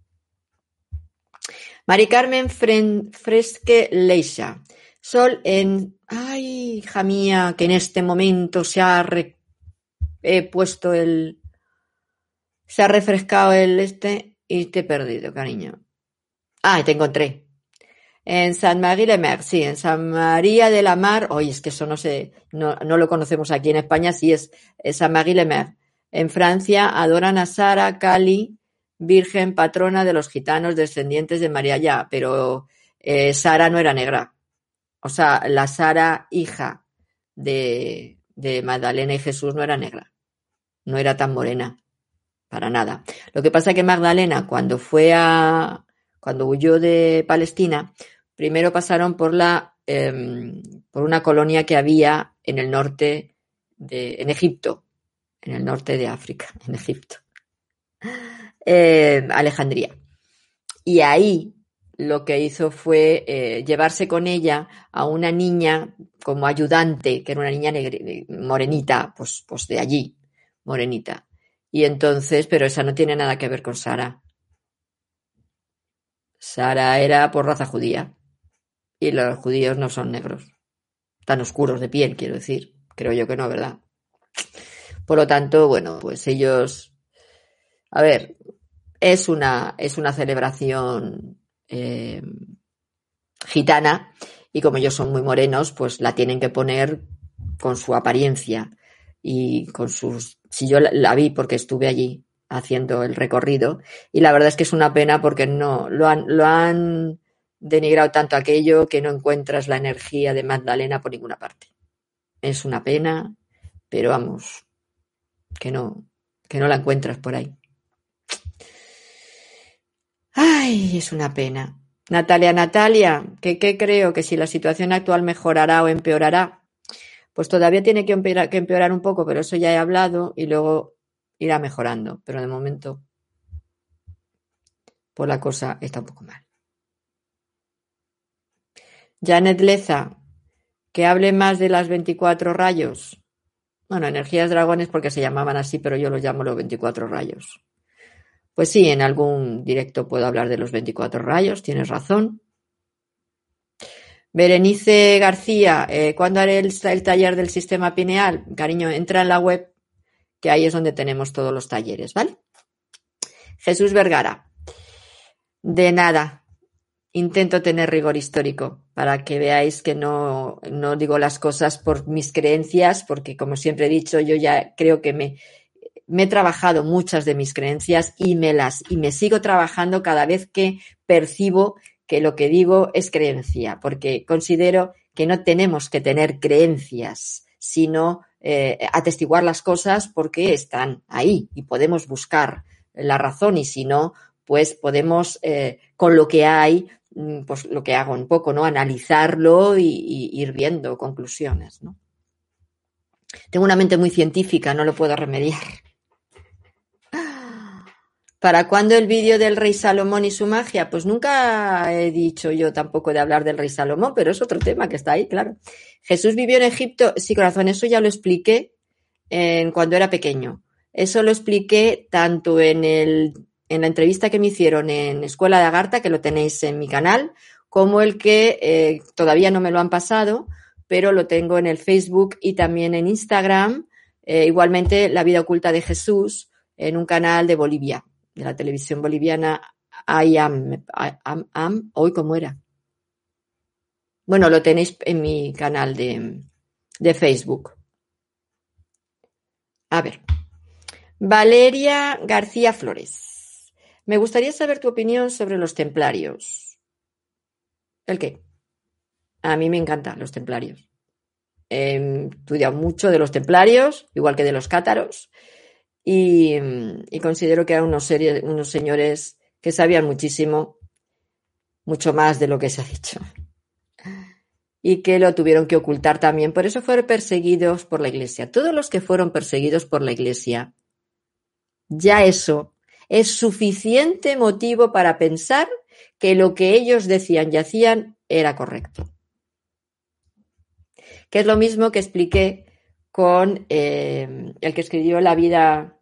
Mari Carmen Fresque Leisha. Sol en... Ay, hija mía, que en este momento he puesto el... Se ha refrescado el y te he perdido, cariño. Ah, te encontré. En San Marie-le-Mer, sí, en San María de la Mar. Oye, es que eso no lo conocemos aquí en España, sí es San Marie-le-Mer. En Francia adoran a Sara Cali, virgen patrona de los gitanos descendientes de María ya, pero Sara no era negra. O sea, la Sara, hija de Magdalena y Jesús, no era negra. No era tan morena, para nada. Lo que pasa es que Magdalena, cuando huyó de Palestina, primero pasaron por una colonia que había en el norte en Egipto, en el norte de África, en Egipto. Alejandría. Y ahí lo que hizo fue llevarse con ella a una niña como ayudante, que era una niña morenita, pues de allí, morenita. Y entonces, pero esa no tiene nada que ver con Sara. Sara era por raza judía. Y los judíos no son negros. Tan oscuros de piel, quiero decir. Creo yo que no, ¿verdad? Por lo tanto, bueno, pues ellos... A ver, es una celebración gitana y como ellos son muy morenos, pues la tienen que poner con su apariencia y con sus... Si yo la vi porque estuve allí haciendo el recorrido y la verdad es que es una pena porque no lo han denigrado tanto aquello que no encuentras la energía de Magdalena por ninguna parte. Es una pena, pero vamos, que no la encuentras por ahí. Ay, es una pena. Natalia, ¿qué creo? Que si la situación actual mejorará o empeorará, pues todavía tiene que empeorar un poco, pero eso ya he hablado y luego irá mejorando. Pero de momento, pues la cosa está un poco mal. Janet Leza, que hable más de las 24 rayos. Bueno, energías dragones porque se llamaban así, pero yo los llamo los 24 rayos. Pues sí, en algún directo puedo hablar de los 24 rayos, tienes razón. Berenice García, ¿cuándo haré el taller del sistema pineal? Cariño, entra en la web, que ahí es donde tenemos todos los talleres, ¿vale? Jesús Vergara, de nada, intento tener rigor histórico para que veáis que no digo las cosas por mis creencias, porque como siempre he dicho, yo ya creo que me he trabajado muchas de mis creencias y me sigo trabajando cada vez que percibo que lo que digo es creencia, porque considero que no tenemos que tener creencias, sino atestiguar las cosas porque están ahí y podemos buscar la razón y si no, pues podemos, con lo que hay, pues lo que hago un poco, ¿no? Analizarlo y ir viendo conclusiones, ¿no? Tengo una mente muy científica, no lo puedo remediar. ¿Para cuándo el vídeo del rey Salomón y su magia? Pues nunca he dicho yo tampoco de hablar del rey Salomón, pero es otro tema que está ahí, claro. Jesús vivió en Egipto. Sí, corazón, eso ya lo expliqué cuando era pequeño. Eso lo expliqué tanto en la entrevista que me hicieron en Escuela de Agartha, que lo tenéis en mi canal, como el que todavía no me lo han pasado, pero lo tengo en el Facebook y también en Instagram. Igualmente, La vida oculta de Jesús, en un canal de Bolivia, de la televisión boliviana, hoy cómo era. Bueno, lo tenéis en mi canal de Facebook. A ver. Valeria García Flores. Me gustaría saber tu opinión sobre los templarios. ¿El qué? A mí me encantan los templarios. He estudiado mucho de los templarios, igual que de los cátaros, y considero que eran unos señores que sabían muchísimo, mucho más de lo que se ha dicho, y que lo tuvieron que ocultar también. Por eso fueron perseguidos por la Iglesia. Todos los que fueron perseguidos por la Iglesia, ya eso es suficiente motivo para pensar que lo que ellos decían y hacían era correcto. Que es lo mismo que expliqué con el que escribió la vida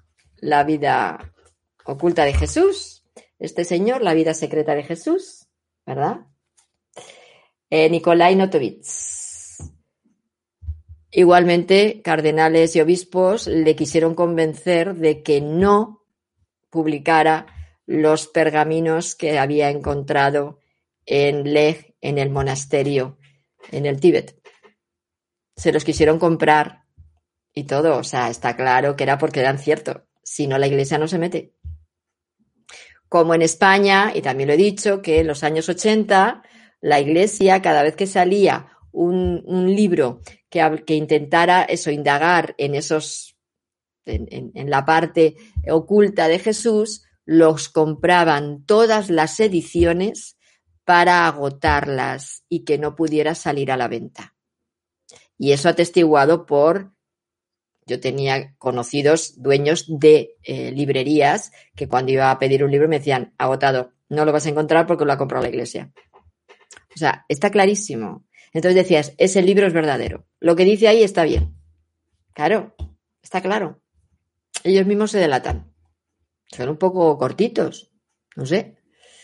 oculta de Jesús, este señor, La vida secreta de Jesús, ¿verdad? Nikolai Notovitz. Igualmente, cardenales y obispos le quisieron convencer de que no publicara los pergaminos que había encontrado en Lej, en el monasterio, en el Tíbet. Se los quisieron comprar y todo, o sea, está claro que era porque eran ciertos. Si no, la Iglesia no se mete. Como en España, y también lo he dicho, que en los años 80, la Iglesia, cada vez que salía un libro que intentara eso, indagar en la parte oculta de Jesús, los compraban todas las ediciones para agotarlas y que no pudiera salir a la venta. Y eso atestiguado yo tenía conocidos dueños de librerías que cuando iba a pedir un libro me decían, agotado, no lo vas a encontrar porque lo ha comprado la Iglesia. O sea, está clarísimo. Entonces decías, ese libro es verdadero. Lo que dice ahí está bien. Claro, está claro. Ellos mismos se delatan. Son un poco cortitos. No sé.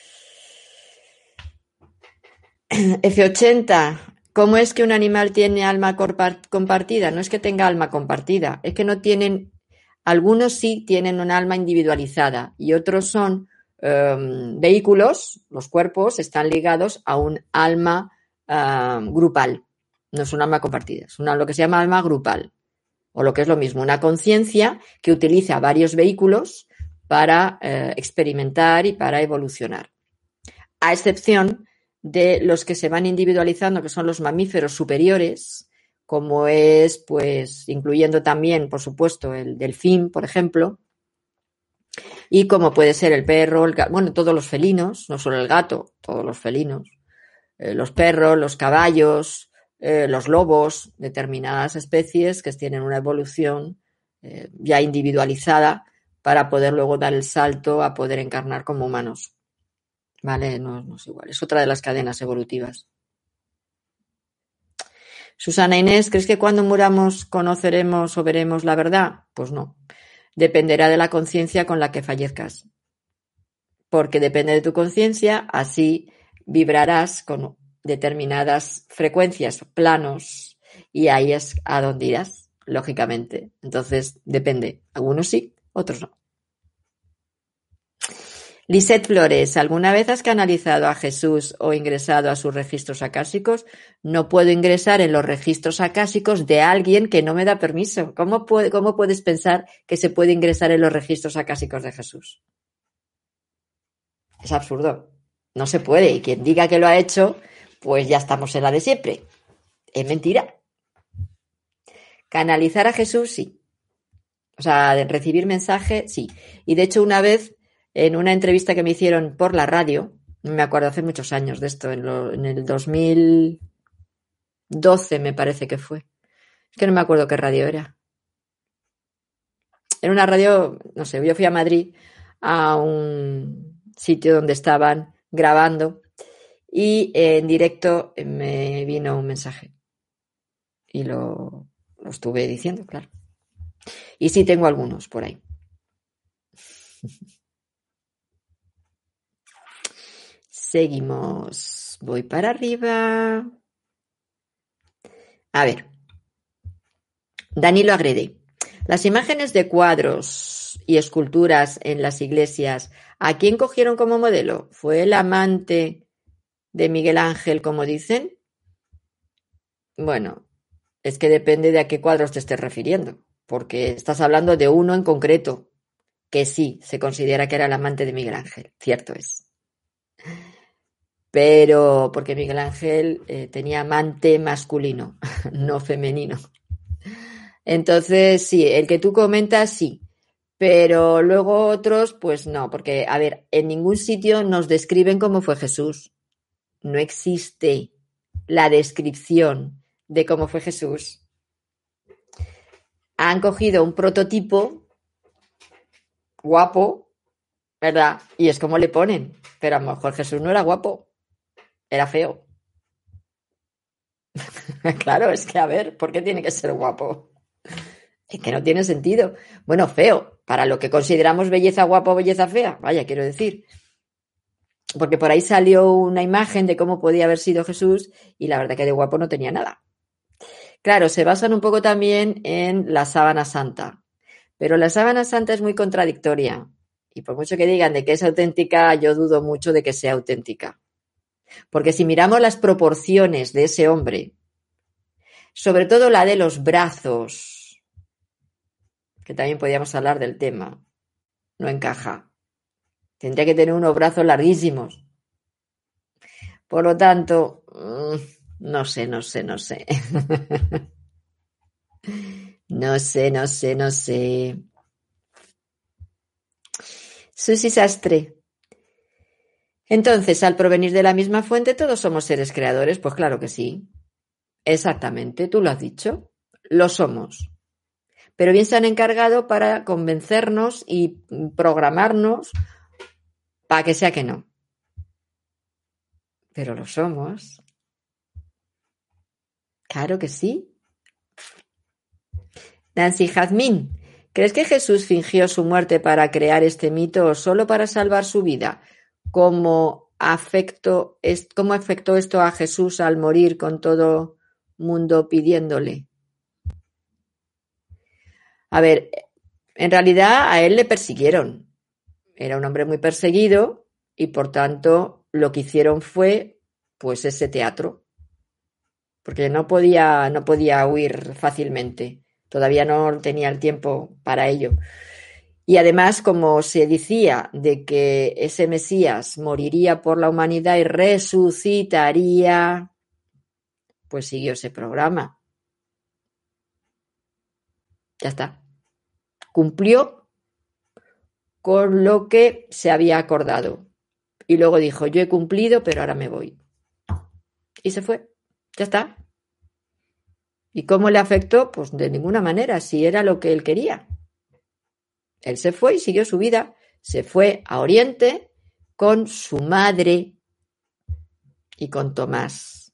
F80. ¿Cómo es que un animal tiene alma compartida? No es que tenga alma compartida. Es que no tienen... Algunos sí tienen un alma individualizada y otros son vehículos. Los cuerpos están ligados a un alma grupal. No es un alma compartida. Es lo que se llama alma grupal. O lo que es lo mismo, una conciencia que utiliza varios vehículos para experimentar y para evolucionar. A excepción de los que se van individualizando, que son los mamíferos superiores, como es, pues, incluyendo también, por supuesto, el delfín, por ejemplo, y como puede ser el perro, el gato, bueno, todos los felinos, no solo el gato, todos los felinos, los perros, los caballos, los lobos, determinadas especies que tienen una evolución ya individualizada para poder luego dar el salto a poder encarnar como humanos. ¿Vale? No es igual. Es otra de las cadenas evolutivas. Susana Inés, ¿crees que cuando muramos conoceremos o veremos la verdad? Pues no. Dependerá de la conciencia con la que fallezcas. Porque depende de tu conciencia, así vibrarás con determinadas frecuencias, planos, y ahí es a donde irás, lógicamente. Entonces, depende. Algunos sí, otros no. Lisette Flores, ¿alguna vez has canalizado a Jesús o ingresado a sus registros acásicos? No puedo ingresar en los registros acásicos de alguien que no me da permiso. ¿Cómo puedes pensar que se puede ingresar en los registros acásicos de Jesús? Es absurdo. No se puede. Y quien diga que lo ha hecho, pues ya estamos en la de siempre. Es mentira. Canalizar a Jesús, sí. O sea, recibir mensaje, sí. Y de hecho, una vez en una entrevista que me hicieron por la radio, no me acuerdo, hace muchos años de esto, en el 2012 me parece que fue. Es que no me acuerdo qué radio era. Era una radio, no sé, yo fui a Madrid a un sitio donde estaban grabando y en directo me vino un mensaje y lo estuve diciendo, claro. Y sí tengo algunos por ahí. Seguimos. Voy para arriba. A ver. Danilo Agrede. Las imágenes de cuadros y esculturas en las iglesias, ¿a quién cogieron como modelo? ¿Fue el amante de Miguel Ángel, como dicen? Bueno, es que depende de a qué cuadros te estés refiriendo, porque estás hablando de uno en concreto, que sí, se considera que era el amante de Miguel Ángel, cierto es. Pero porque Miguel Ángel tenía amante masculino, no femenino. Entonces, sí, el que tú comentas, sí. Pero luego otros, pues no, porque, a ver, en ningún sitio nos describen cómo fue Jesús. No existe la descripción de cómo fue Jesús. Han cogido un prototipo guapo, ¿verdad? Y es como le ponen. Pero a lo mejor Jesús no era guapo, era feo. Claro, es que, a ver, ¿por qué tiene que ser guapo? Es que no tiene sentido. Bueno, feo, para lo que consideramos belleza guapa o belleza fea, vaya, quiero decir. Porque por ahí salió una imagen de cómo podía haber sido Jesús y la verdad que de guapo no tenía nada. Claro, se basan un poco también en la sábana santa, pero la sábana santa es muy contradictoria y por mucho que digan de que es auténtica, yo dudo mucho de que sea auténtica. Porque si miramos las proporciones de ese hombre, sobre todo la de los brazos, que también podríamos hablar del tema, no encaja. Tendría que tener unos brazos larguísimos. Por lo tanto, no sé. No sé. Susi Sastre. Entonces, al provenir de la misma fuente, todos somos seres creadores. Pues claro que sí. Exactamente, tú lo has dicho. Lo somos. Pero bien se han encargado para convencernos y programarnos para que sea que no. Pero lo somos. Claro que sí. Nancy Jazmín, ¿crees que Jesús fingió su muerte para crear este mito o solo para salvar su vida? ¿Cómo afectó esto a Jesús al morir con todo mundo pidiéndole? A ver, en realidad a él le persiguieron. Era un hombre muy perseguido y por tanto lo que hicieron fue pues ese teatro. Porque no podía huir fácilmente. Todavía no tenía el tiempo para ello. Y además, como se decía de que ese Mesías moriría por la humanidad y resucitaría, pues siguió ese programa. Ya está. Cumplió con lo que se había acordado. Y luego dijo, yo he cumplido, pero ahora me voy. Y se fue. Ya está. ¿Y cómo le afectó? Pues de ninguna manera, si era lo que él quería. Él se fue y siguió su vida. Se fue a Oriente con su madre y con Tomás.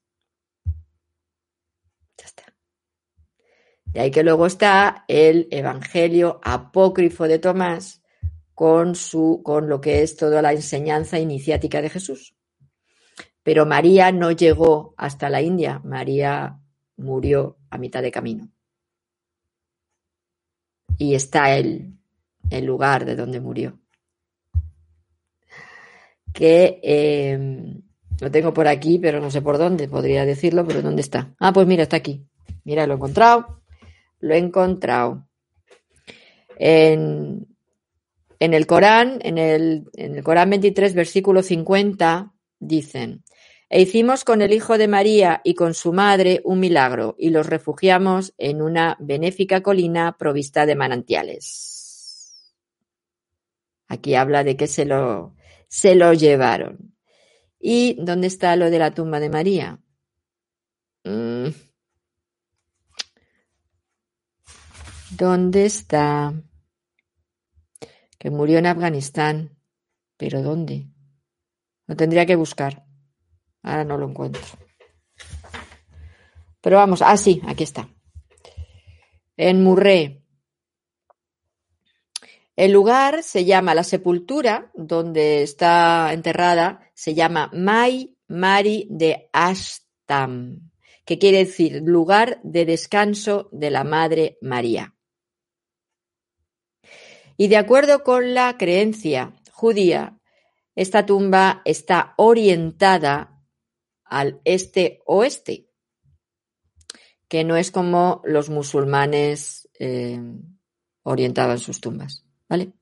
Ya está. De ahí que luego está el Evangelio apócrifo de Tomás con lo que es toda la enseñanza iniciática de Jesús. Pero María no llegó hasta la India. María murió a mitad de camino. Y está el lugar de donde murió. Que lo tengo por aquí, pero no sé por dónde, podría decirlo, pero ¿dónde está? Ah, pues mira, está aquí. Mira, lo he encontrado. En el Corán, en el Corán 23, versículo 50, dicen: e hicimos con el hijo de María y con su madre un milagro, y los refugiamos en una benéfica colina provista de manantiales. Aquí habla de que se lo llevaron. ¿Y dónde está lo de la tumba de María? ¿Dónde está? Que murió en Afganistán. ¿Pero dónde? Lo tendría que buscar. Ahora no lo encuentro. Pero vamos, sí, aquí está. En Murree. El lugar se llama, la sepultura donde está enterrada, se llama Mai Mari de Ashtam, que quiere decir lugar de descanso de la Madre María. Y de acuerdo con la creencia judía, esta tumba está orientada al este-oeste, que no es como los musulmanes orientaban sus tumbas. ¿Vale?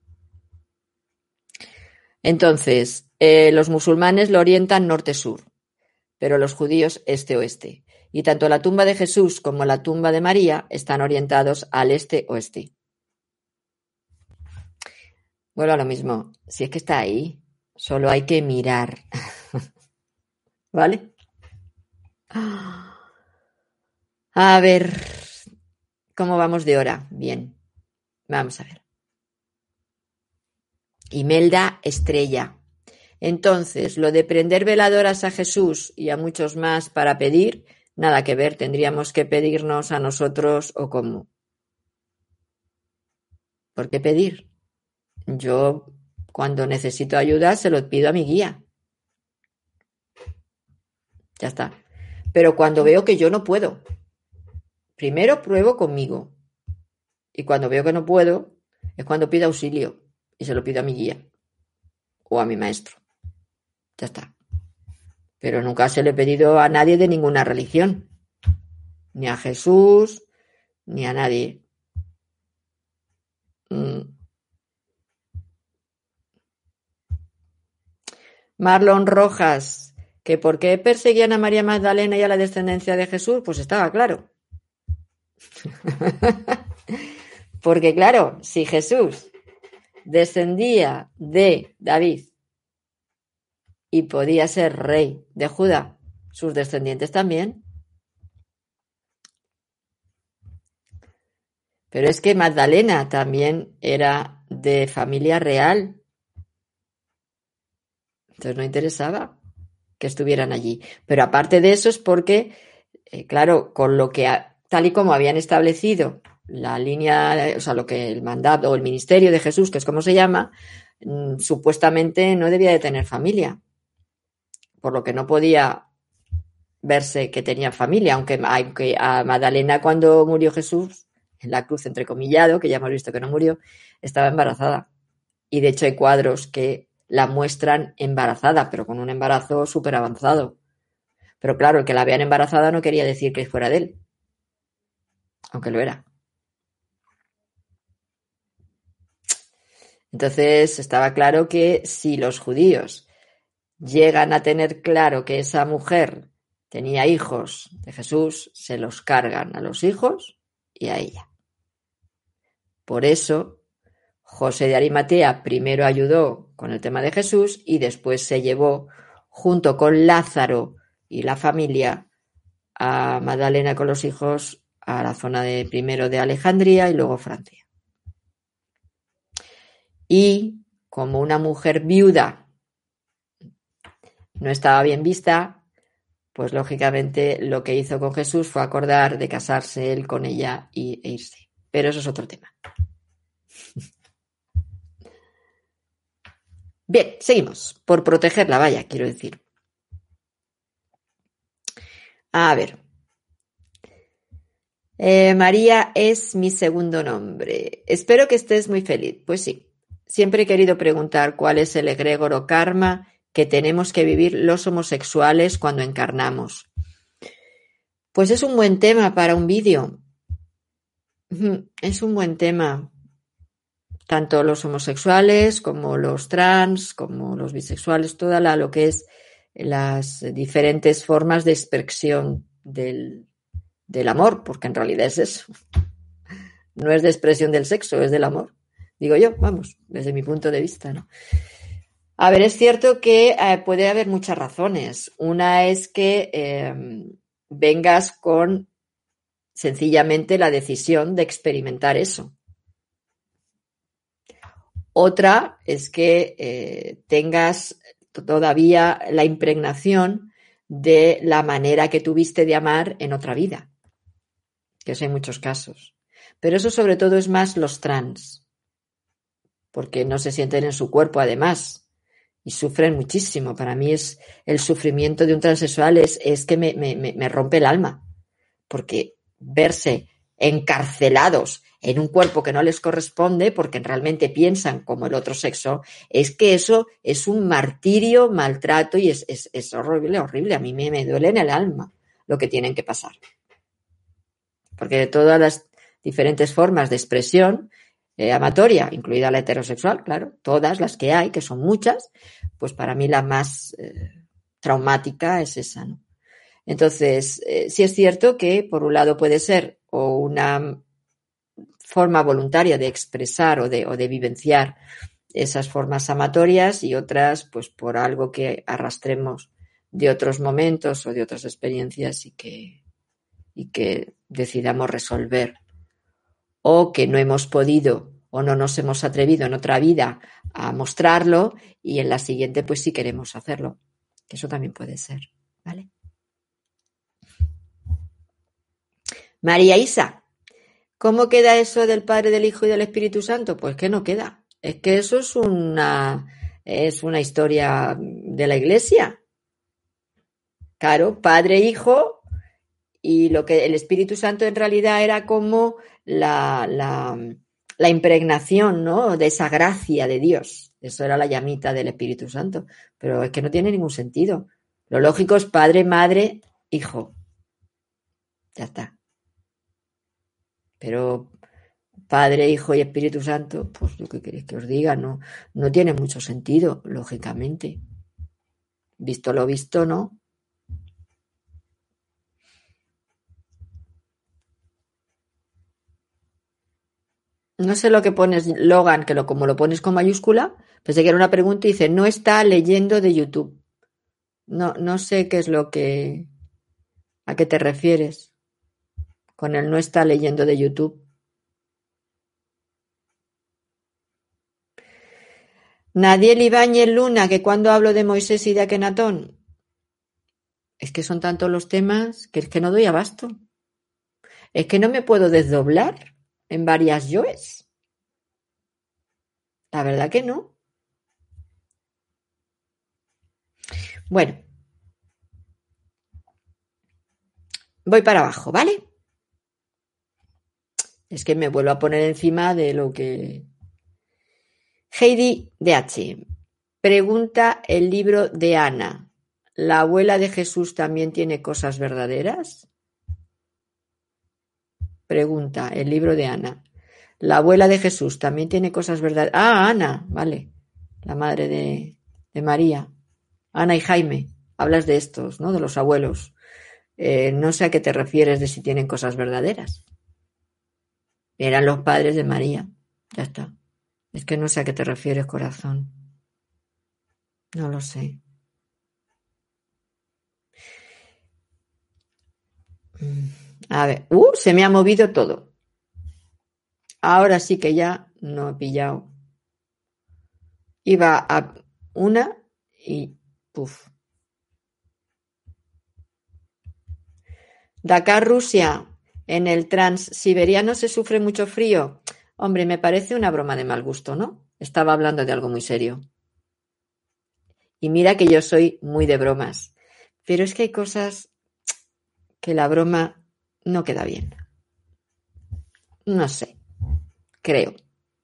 Entonces, los musulmanes lo orientan norte-sur, pero los judíos este-oeste. Y tanto la tumba de Jesús como la tumba de María están orientados al este-oeste. Bueno, lo mismo, si es que está ahí, solo hay que mirar. ¿Vale? A ver, ¿cómo vamos de hora? Bien, vamos a ver. Imelda Estrella. Entonces, lo de prender veladoras a Jesús y a muchos más para pedir, nada que ver, tendríamos que pedirnos a nosotros o cómo. ¿Por qué pedir? Yo, cuando necesito ayuda, se lo pido a mi guía. Ya está. Pero cuando veo que yo no puedo, primero pruebo conmigo. Y cuando veo que no puedo, es cuando pido auxilio y se lo pido a mi guía o a mi maestro. Ya está. Pero nunca se lo he pedido a nadie de ninguna religión. Ni a Jesús, ni a nadie. Marlon Rojas, que por qué perseguían a María Magdalena y a la descendencia de Jesús, pues estaba claro. Porque claro, si Jesús descendía de David y podía ser rey de Judá, sus descendientes también. Pero es que Magdalena también era de familia real. Entonces no interesaba que estuvieran allí. Pero aparte de eso es porque, claro, con lo que, tal y como habían establecido la línea, o sea, lo que el mandato o el ministerio de Jesús, que es como se llama, supuestamente no debía de tener familia. Por lo que no podía verse que tenía familia, aunque a Magdalena cuando murió Jesús, en la cruz entrecomillado, que ya hemos visto que no murió, estaba embarazada. Y de hecho hay cuadros que la muestran embarazada, pero con un embarazo súper avanzado. Pero claro, el que la vean embarazada no quería decir que fuera de él, aunque lo era. Entonces estaba claro que si los judíos llegan a tener claro que esa mujer tenía hijos de Jesús, se los cargan a los hijos y a ella. Por eso, José de Arimatea primero ayudó con el tema de Jesús y después se llevó, junto con Lázaro y la familia, a Magdalena con los hijos a la zona de primero de Alejandría y luego Francia. Y como una mujer viuda no estaba bien vista, pues lógicamente lo que hizo con Jesús fue acordar de casarse él con ella e irse. Pero eso es otro tema. Bien, seguimos. Por protegerla, vaya, quiero decir. A ver. María es mi segundo nombre. Espero que estés muy feliz. Pues sí. Siempre he querido preguntar cuál es el egregor o karma que tenemos que vivir los homosexuales cuando encarnamos. Pues es un buen tema para un vídeo. Es un buen tema. Tanto los homosexuales como los trans, como los bisexuales, toda lo que es las diferentes formas de expresión del amor, porque en realidad es eso. No es de expresión del sexo, es del amor. Digo yo, vamos, desde mi punto de vista, ¿no? A ver, es cierto que puede haber muchas razones. Una es que vengas con sencillamente la decisión de experimentar eso. Otra es que tengas todavía la impregnación de la manera que tuviste de amar en otra vida, que eso hay muchos casos. Pero eso sobre todo es más los trans, porque no se sienten en su cuerpo además y sufren muchísimo. Para mí es el sufrimiento de un transexual es que me rompe el alma, porque verse encarcelados en un cuerpo que no les corresponde porque realmente piensan como el otro sexo, es que eso es un martirio, maltrato y es horrible, horrible. A mí me duele en el alma lo que tienen que pasar. Porque de todas las diferentes formas de expresión amatoria, incluida la heterosexual, claro, todas las que hay, que son muchas, pues para mí la más traumática es esa, ¿no? Entonces, sí es cierto que por un lado puede ser o una forma voluntaria de expresar o de vivenciar esas formas amatorias y otras pues por algo que arrastremos de otros momentos o de otras experiencias y que decidamos resolver o que no hemos podido o no nos hemos atrevido en otra vida a mostrarlo y en la siguiente pues sí queremos hacerlo, que eso también puede ser, ¿vale? María Isa, ¿cómo queda eso del Padre, del Hijo y del Espíritu Santo? Pues que no queda. Es que eso es una historia de la Iglesia. Claro, Padre, Hijo y lo que el Espíritu Santo en realidad era como la impregnación, ¿no?, de esa gracia de Dios. Eso era la llamita del Espíritu Santo. Pero es que no tiene ningún sentido. Lo lógico es Padre, Madre, Hijo. Ya está. Pero Padre, Hijo y Espíritu Santo, pues lo que queréis que os diga, no tiene mucho sentido, lógicamente. Visto lo visto, ¿no? No sé lo que pones, Logan, que como lo pones con mayúscula, pensé que era una pregunta y dice, no está leyendo de YouTube. No sé qué es a qué te refieres con el no está leyendo de YouTube. Nadiel Ibáñez Luna, que cuando hablo de Moisés y de Akenatón, es que son tantos los temas que es que no doy abasto. Es que no me puedo desdoblar en varias yoes. La verdad que no. Bueno, voy para abajo, ¿vale? Es que me vuelvo a poner encima de lo que... Heidi DH pregunta el libro de Ana. ¿La abuela de Jesús también tiene cosas verdaderas? Pregunta el libro de Ana. ¿La abuela de Jesús también tiene cosas verdaderas? Ah, Ana, vale. La madre de María. Ana y Jaime. Hablas de estos, ¿no? De los abuelos. No sé a qué te refieres de si tienen cosas verdaderas. Eran los padres de María. Ya está. Es que no sé a qué te refieres, corazón. No lo sé. A ver. Se me ha movido todo. Ahora sí que ya no he pillado. Iba a una y puf. Dakar, Rusia. En el transsiberiano se sufre mucho frío. Hombre, me parece una broma de mal gusto, ¿no? Estaba hablando de algo muy serio. Y mira que yo soy muy de bromas. Pero es que hay cosas que la broma no queda bien. No sé. Creo.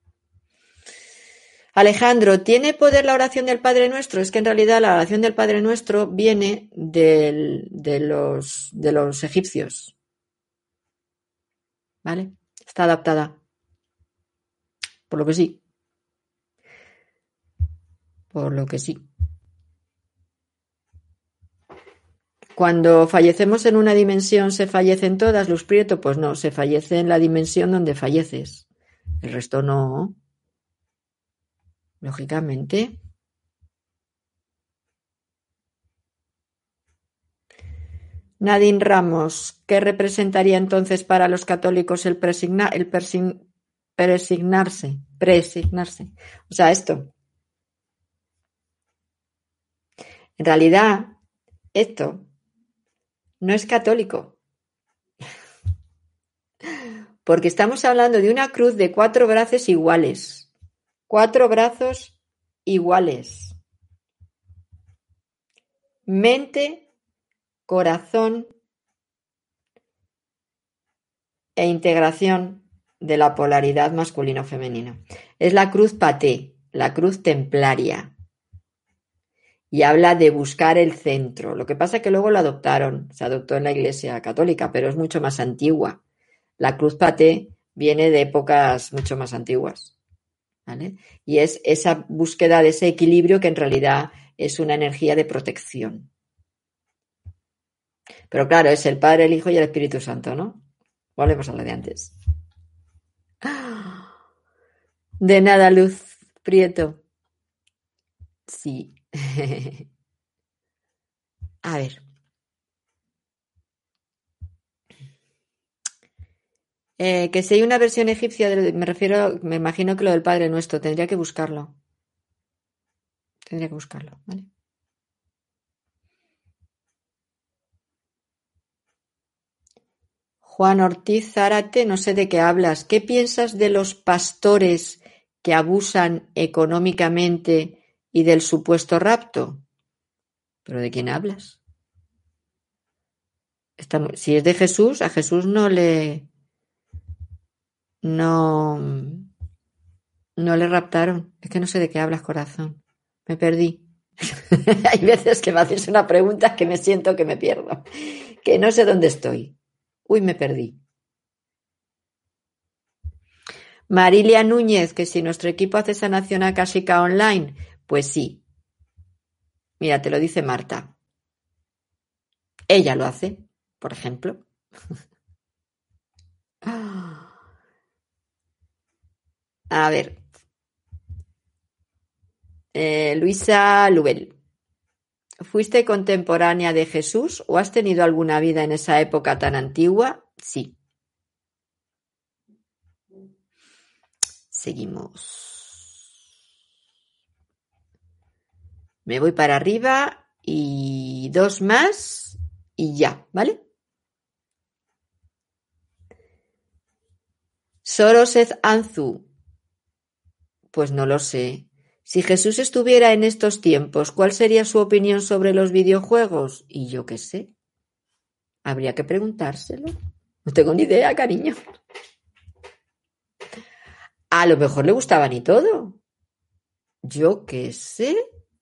Alejandro, ¿tiene poder la oración del Padre Nuestro? Es que en realidad la oración del Padre Nuestro viene de los egipcios. ¿Vale? Está adaptada. Por lo que sí. Por lo que sí. Cuando fallecemos en una dimensión, ¿se fallecen todas, Luz Prieto? Pues no, se fallece en la dimensión donde falleces. El resto no. lógicamente. Nadine Ramos, ¿qué representaría entonces para los católicos el presignarse? O sea, esto. En realidad, esto no es católico, porque estamos hablando de una cruz de 4 brazos iguales. 4 brazos iguales. Mente, corazón e integración de la polaridad masculino-femenino. Es la cruz paté, la cruz templaria. Y habla de buscar el centro. Lo que pasa es que luego lo adoptaron, se adoptó en la Iglesia Católica, pero es mucho más antigua. La cruz paté viene de épocas mucho más antiguas, ¿vale? Y es esa búsqueda de ese equilibrio que en realidad es una energía de protección. Pero claro, es el Padre, el Hijo y el Espíritu Santo, ¿no? Volvemos a lo de antes. De nada, Luz Prieto. Sí. A ver. Que si hay una versión egipcia, me imagino que lo del Padre Nuestro, tendría que buscarlo. ¿Vale? Juan Ortiz Zárate, no sé de qué hablas. ¿Qué piensas de los pastores que abusan económicamente y del supuesto rapto? ¿Pero de quién hablas? Si es de Jesús, a Jesús no le raptaron. Es que no sé de qué hablas, corazón. Me perdí. Hay veces que me haces una pregunta que me siento que me pierdo. Que no sé dónde estoy. Uy, me perdí. Marilia Núñez, que si nuestro equipo hace sanación akáshica online, pues sí. Mira, te lo dice Marta. Ella lo hace, por ejemplo. A ver. Luisa Lubel. ¿Fuiste contemporánea de Jesús o has tenido alguna vida en esa época tan antigua? Sí. Seguimos. Me voy para arriba y 2 más y ya, ¿vale? Sorosez Anzu. Pues no lo sé. Si Jesús estuviera en estos tiempos, ¿cuál sería su opinión sobre los videojuegos? Y yo qué sé. Habría que preguntárselo. No tengo ni idea, cariño. A lo mejor le gustaban y todo. Yo qué sé.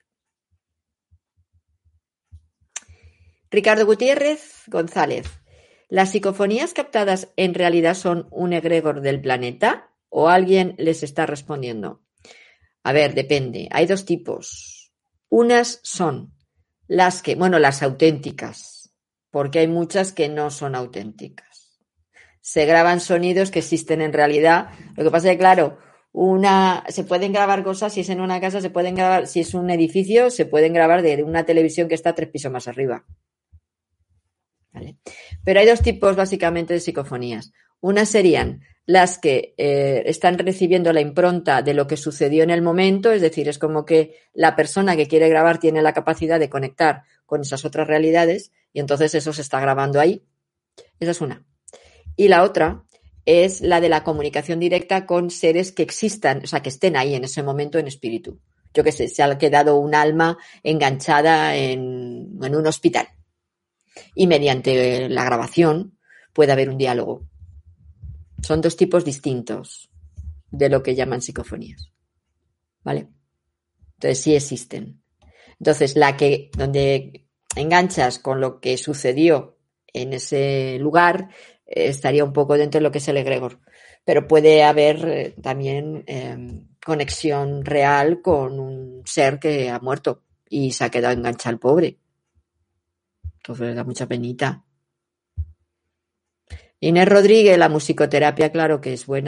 Ricardo Gutiérrez González. ¿Las psicofonías captadas en realidad son un egregor del planeta o alguien les está respondiendo? A ver, depende. Hay 2 tipos. Unas son las auténticas, porque hay muchas que no son auténticas. Se graban sonidos que existen en realidad. Lo que pasa es que, claro, se pueden grabar cosas, si es en una casa, se pueden grabar, si es un edificio, se pueden grabar de una televisión que está 3 pisos más arriba. ¿Vale? Pero hay 2 tipos básicamente de psicofonías. Unas serían las que están recibiendo la impronta de lo que sucedió en el momento, es decir, es como que la persona que quiere grabar tiene la capacidad de conectar con esas otras realidades y entonces eso se está grabando ahí. Esa es una. Y la otra es la de la comunicación directa con seres que existan, o sea, que estén ahí en ese momento en espíritu. Yo qué sé, se ha quedado un alma enganchada en un hospital. Y mediante la grabación puede haber un diálogo. Son 2 tipos distintos de lo que llaman psicofonías. ¿Vale? Entonces sí existen. Entonces donde enganchas con lo que sucedió en ese lugar estaría un poco dentro de lo que es el egregor. Pero puede haber también conexión real con un ser que ha muerto y se ha quedado enganchado el pobre. Entonces da mucha penita. Inés Rodríguez, la musicoterapia, claro que es buena,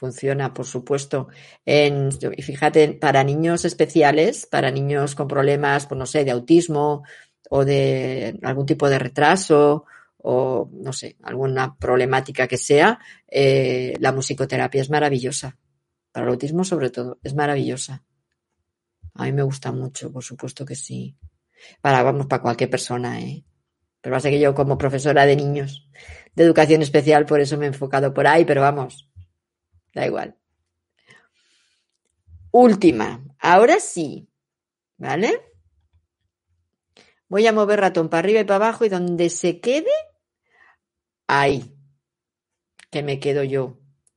funciona, por supuesto. Fíjate, para niños especiales, para niños con problemas, pues no sé, de autismo o de algún tipo de retraso o, no sé, alguna problemática que sea, la musicoterapia es maravillosa. Para el autismo, sobre todo, es maravillosa. A mí me gusta mucho, por supuesto que sí. Para cualquier persona, ¿eh? Pero pasa que yo, como profesora de niños de educación especial, por eso me he enfocado por ahí, pero vamos, da igual. Última, ahora sí, ¿vale? Voy a mover ratón para arriba y para abajo y donde se quede, ahí, que me quedo yo.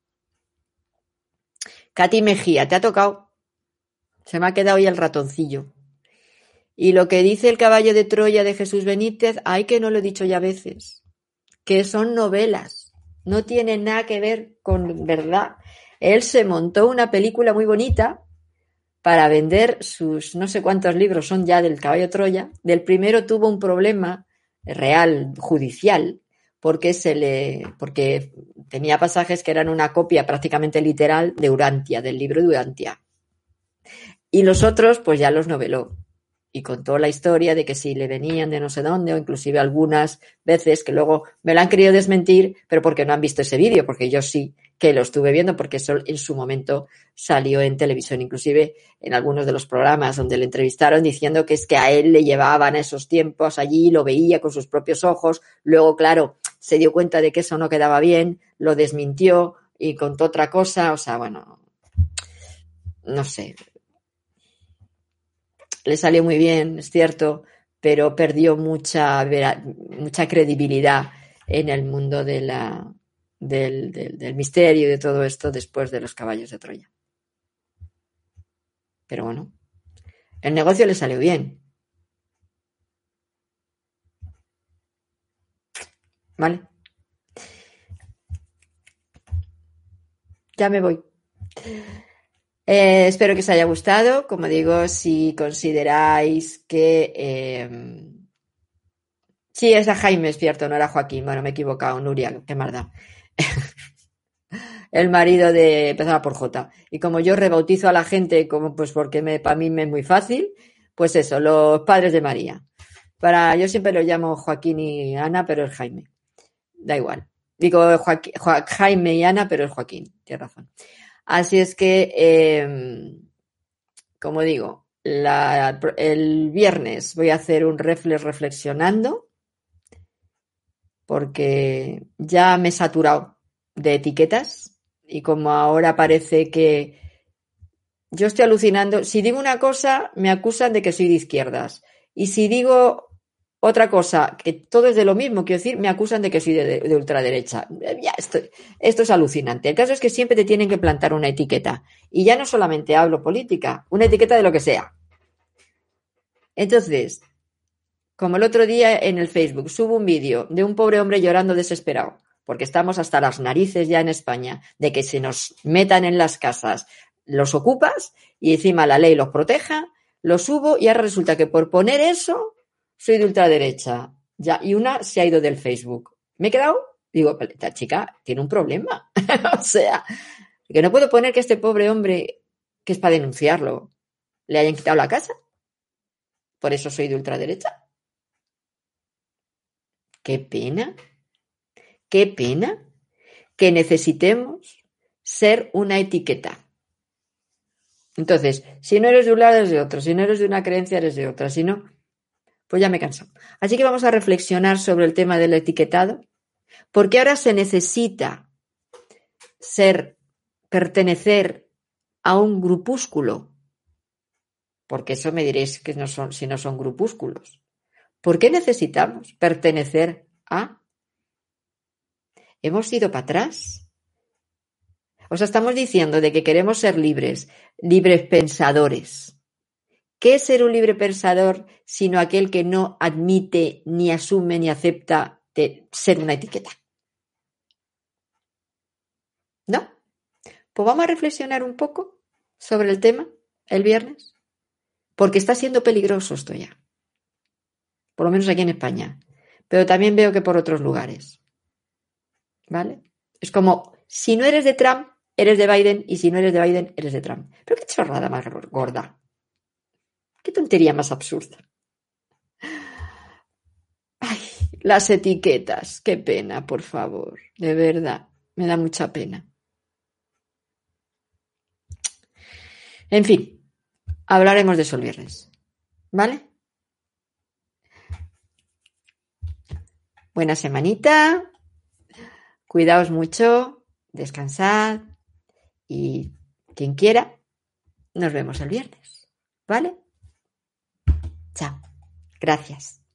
Katy Mejía, te ha tocado. Se me ha quedado ahí el ratoncillo. Y lo que dice el caballo de Troya de Jesús Benítez, ay, que no lo he dicho ya veces, que son novelas, no tienen nada que ver con verdad. Él se montó una película muy bonita para vender sus no sé cuántos libros son ya del caballo de Troya. Del primero tuvo un problema real, judicial, porque tenía pasajes que eran una copia prácticamente literal de Urantia, del libro de Urantia. Y los otros, pues ya los noveló. Y contó la historia de que si le venían de no sé dónde, o inclusive algunas veces que luego me lo han querido desmentir, pero porque no han visto ese vídeo, porque yo sí que lo estuve viendo, porque eso en su momento salió en televisión, inclusive en algunos de los programas donde le entrevistaron diciendo que es que a él le llevaban esos tiempos allí, lo veía con sus propios ojos, luego, claro, se dio cuenta de que eso no quedaba bien, lo desmintió y contó otra cosa, o sea, bueno, no sé. Le salió muy bien, es cierto, pero perdió mucha credibilidad en el mundo del misterio y de todo esto después de los caballos de Troya. Pero bueno, el negocio le salió bien. ¿Vale? Ya me voy. Espero que os haya gustado. Como digo, si consideráis que... sí, es a Jaime, es cierto, no era Joaquín. Bueno, me he equivocado. Nuria, qué maldad. El marido empezaba por J. Y como yo rebautizo a la gente, como pues porque para mí me es muy fácil, pues eso, los padres de María. Yo siempre lo llamo Joaquín y Ana, pero es Jaime. Da igual. Digo Jaime y Ana, pero es Joaquín. Tienes razón. Así es que, como digo, el viernes voy a hacer un reflexionando porque ya me he saturado de etiquetas y como ahora parece que yo estoy alucinando, si digo una cosa me acusan de que soy de izquierdas y si digo otra cosa, que todo es de lo mismo, quiero decir, me acusan de que soy de ultraderecha. Ya esto es alucinante. El caso es que siempre te tienen que plantar una etiqueta y ya no solamente hablo política, una etiqueta de lo que sea. Entonces, como el otro día en el Facebook subo un vídeo de un pobre hombre llorando desesperado, porque estamos hasta las narices ya en España de que se nos metan en las casas los ocupas y encima la ley los proteja, lo subo y ahora resulta que por poner eso soy de ultraderecha. Ya, y una se ha ido del Facebook. Me he quedado, digo, esta chica tiene un problema. O sea, que no puedo poner que este pobre hombre, que es para denunciarlo, le hayan quitado la casa. Por eso soy de ultraderecha. Qué pena que necesitemos ser una etiqueta. Entonces, si no eres de un lado, eres de otro. Si no eres de una creencia, eres de otra. Si no, pues ya me canso. Así que vamos a reflexionar sobre el tema del etiquetado, porque ahora se necesita pertenecer a un grupúsculo, porque eso me diréis que no son, si no son grupúsculos. ¿Por qué necesitamos pertenecer a? ¿Hemos ido para atrás? O sea, estamos diciendo de que queremos ser libres pensadores. ¿Qué es ser un libre pensador sino aquel que no admite, ni asume, ni acepta de ser una etiqueta? ¿No? Pues vamos a reflexionar un poco sobre el tema el viernes, porque está siendo peligroso esto ya, por lo menos aquí en España, pero también veo que por otros lugares, ¿vale? Es como, si no eres de Trump, eres de Biden y si no eres de Biden, eres de Trump. Pero qué chorrada más gorda. Qué tontería más absurda. Ay, las etiquetas. Qué pena, por favor. De verdad. Me da mucha pena. En fin, hablaremos de eso el viernes. ¿Vale? Buena semanita. Cuidaos mucho. Descansad. Y quien quiera, nos vemos el viernes. ¿Vale? Chao. Gracias.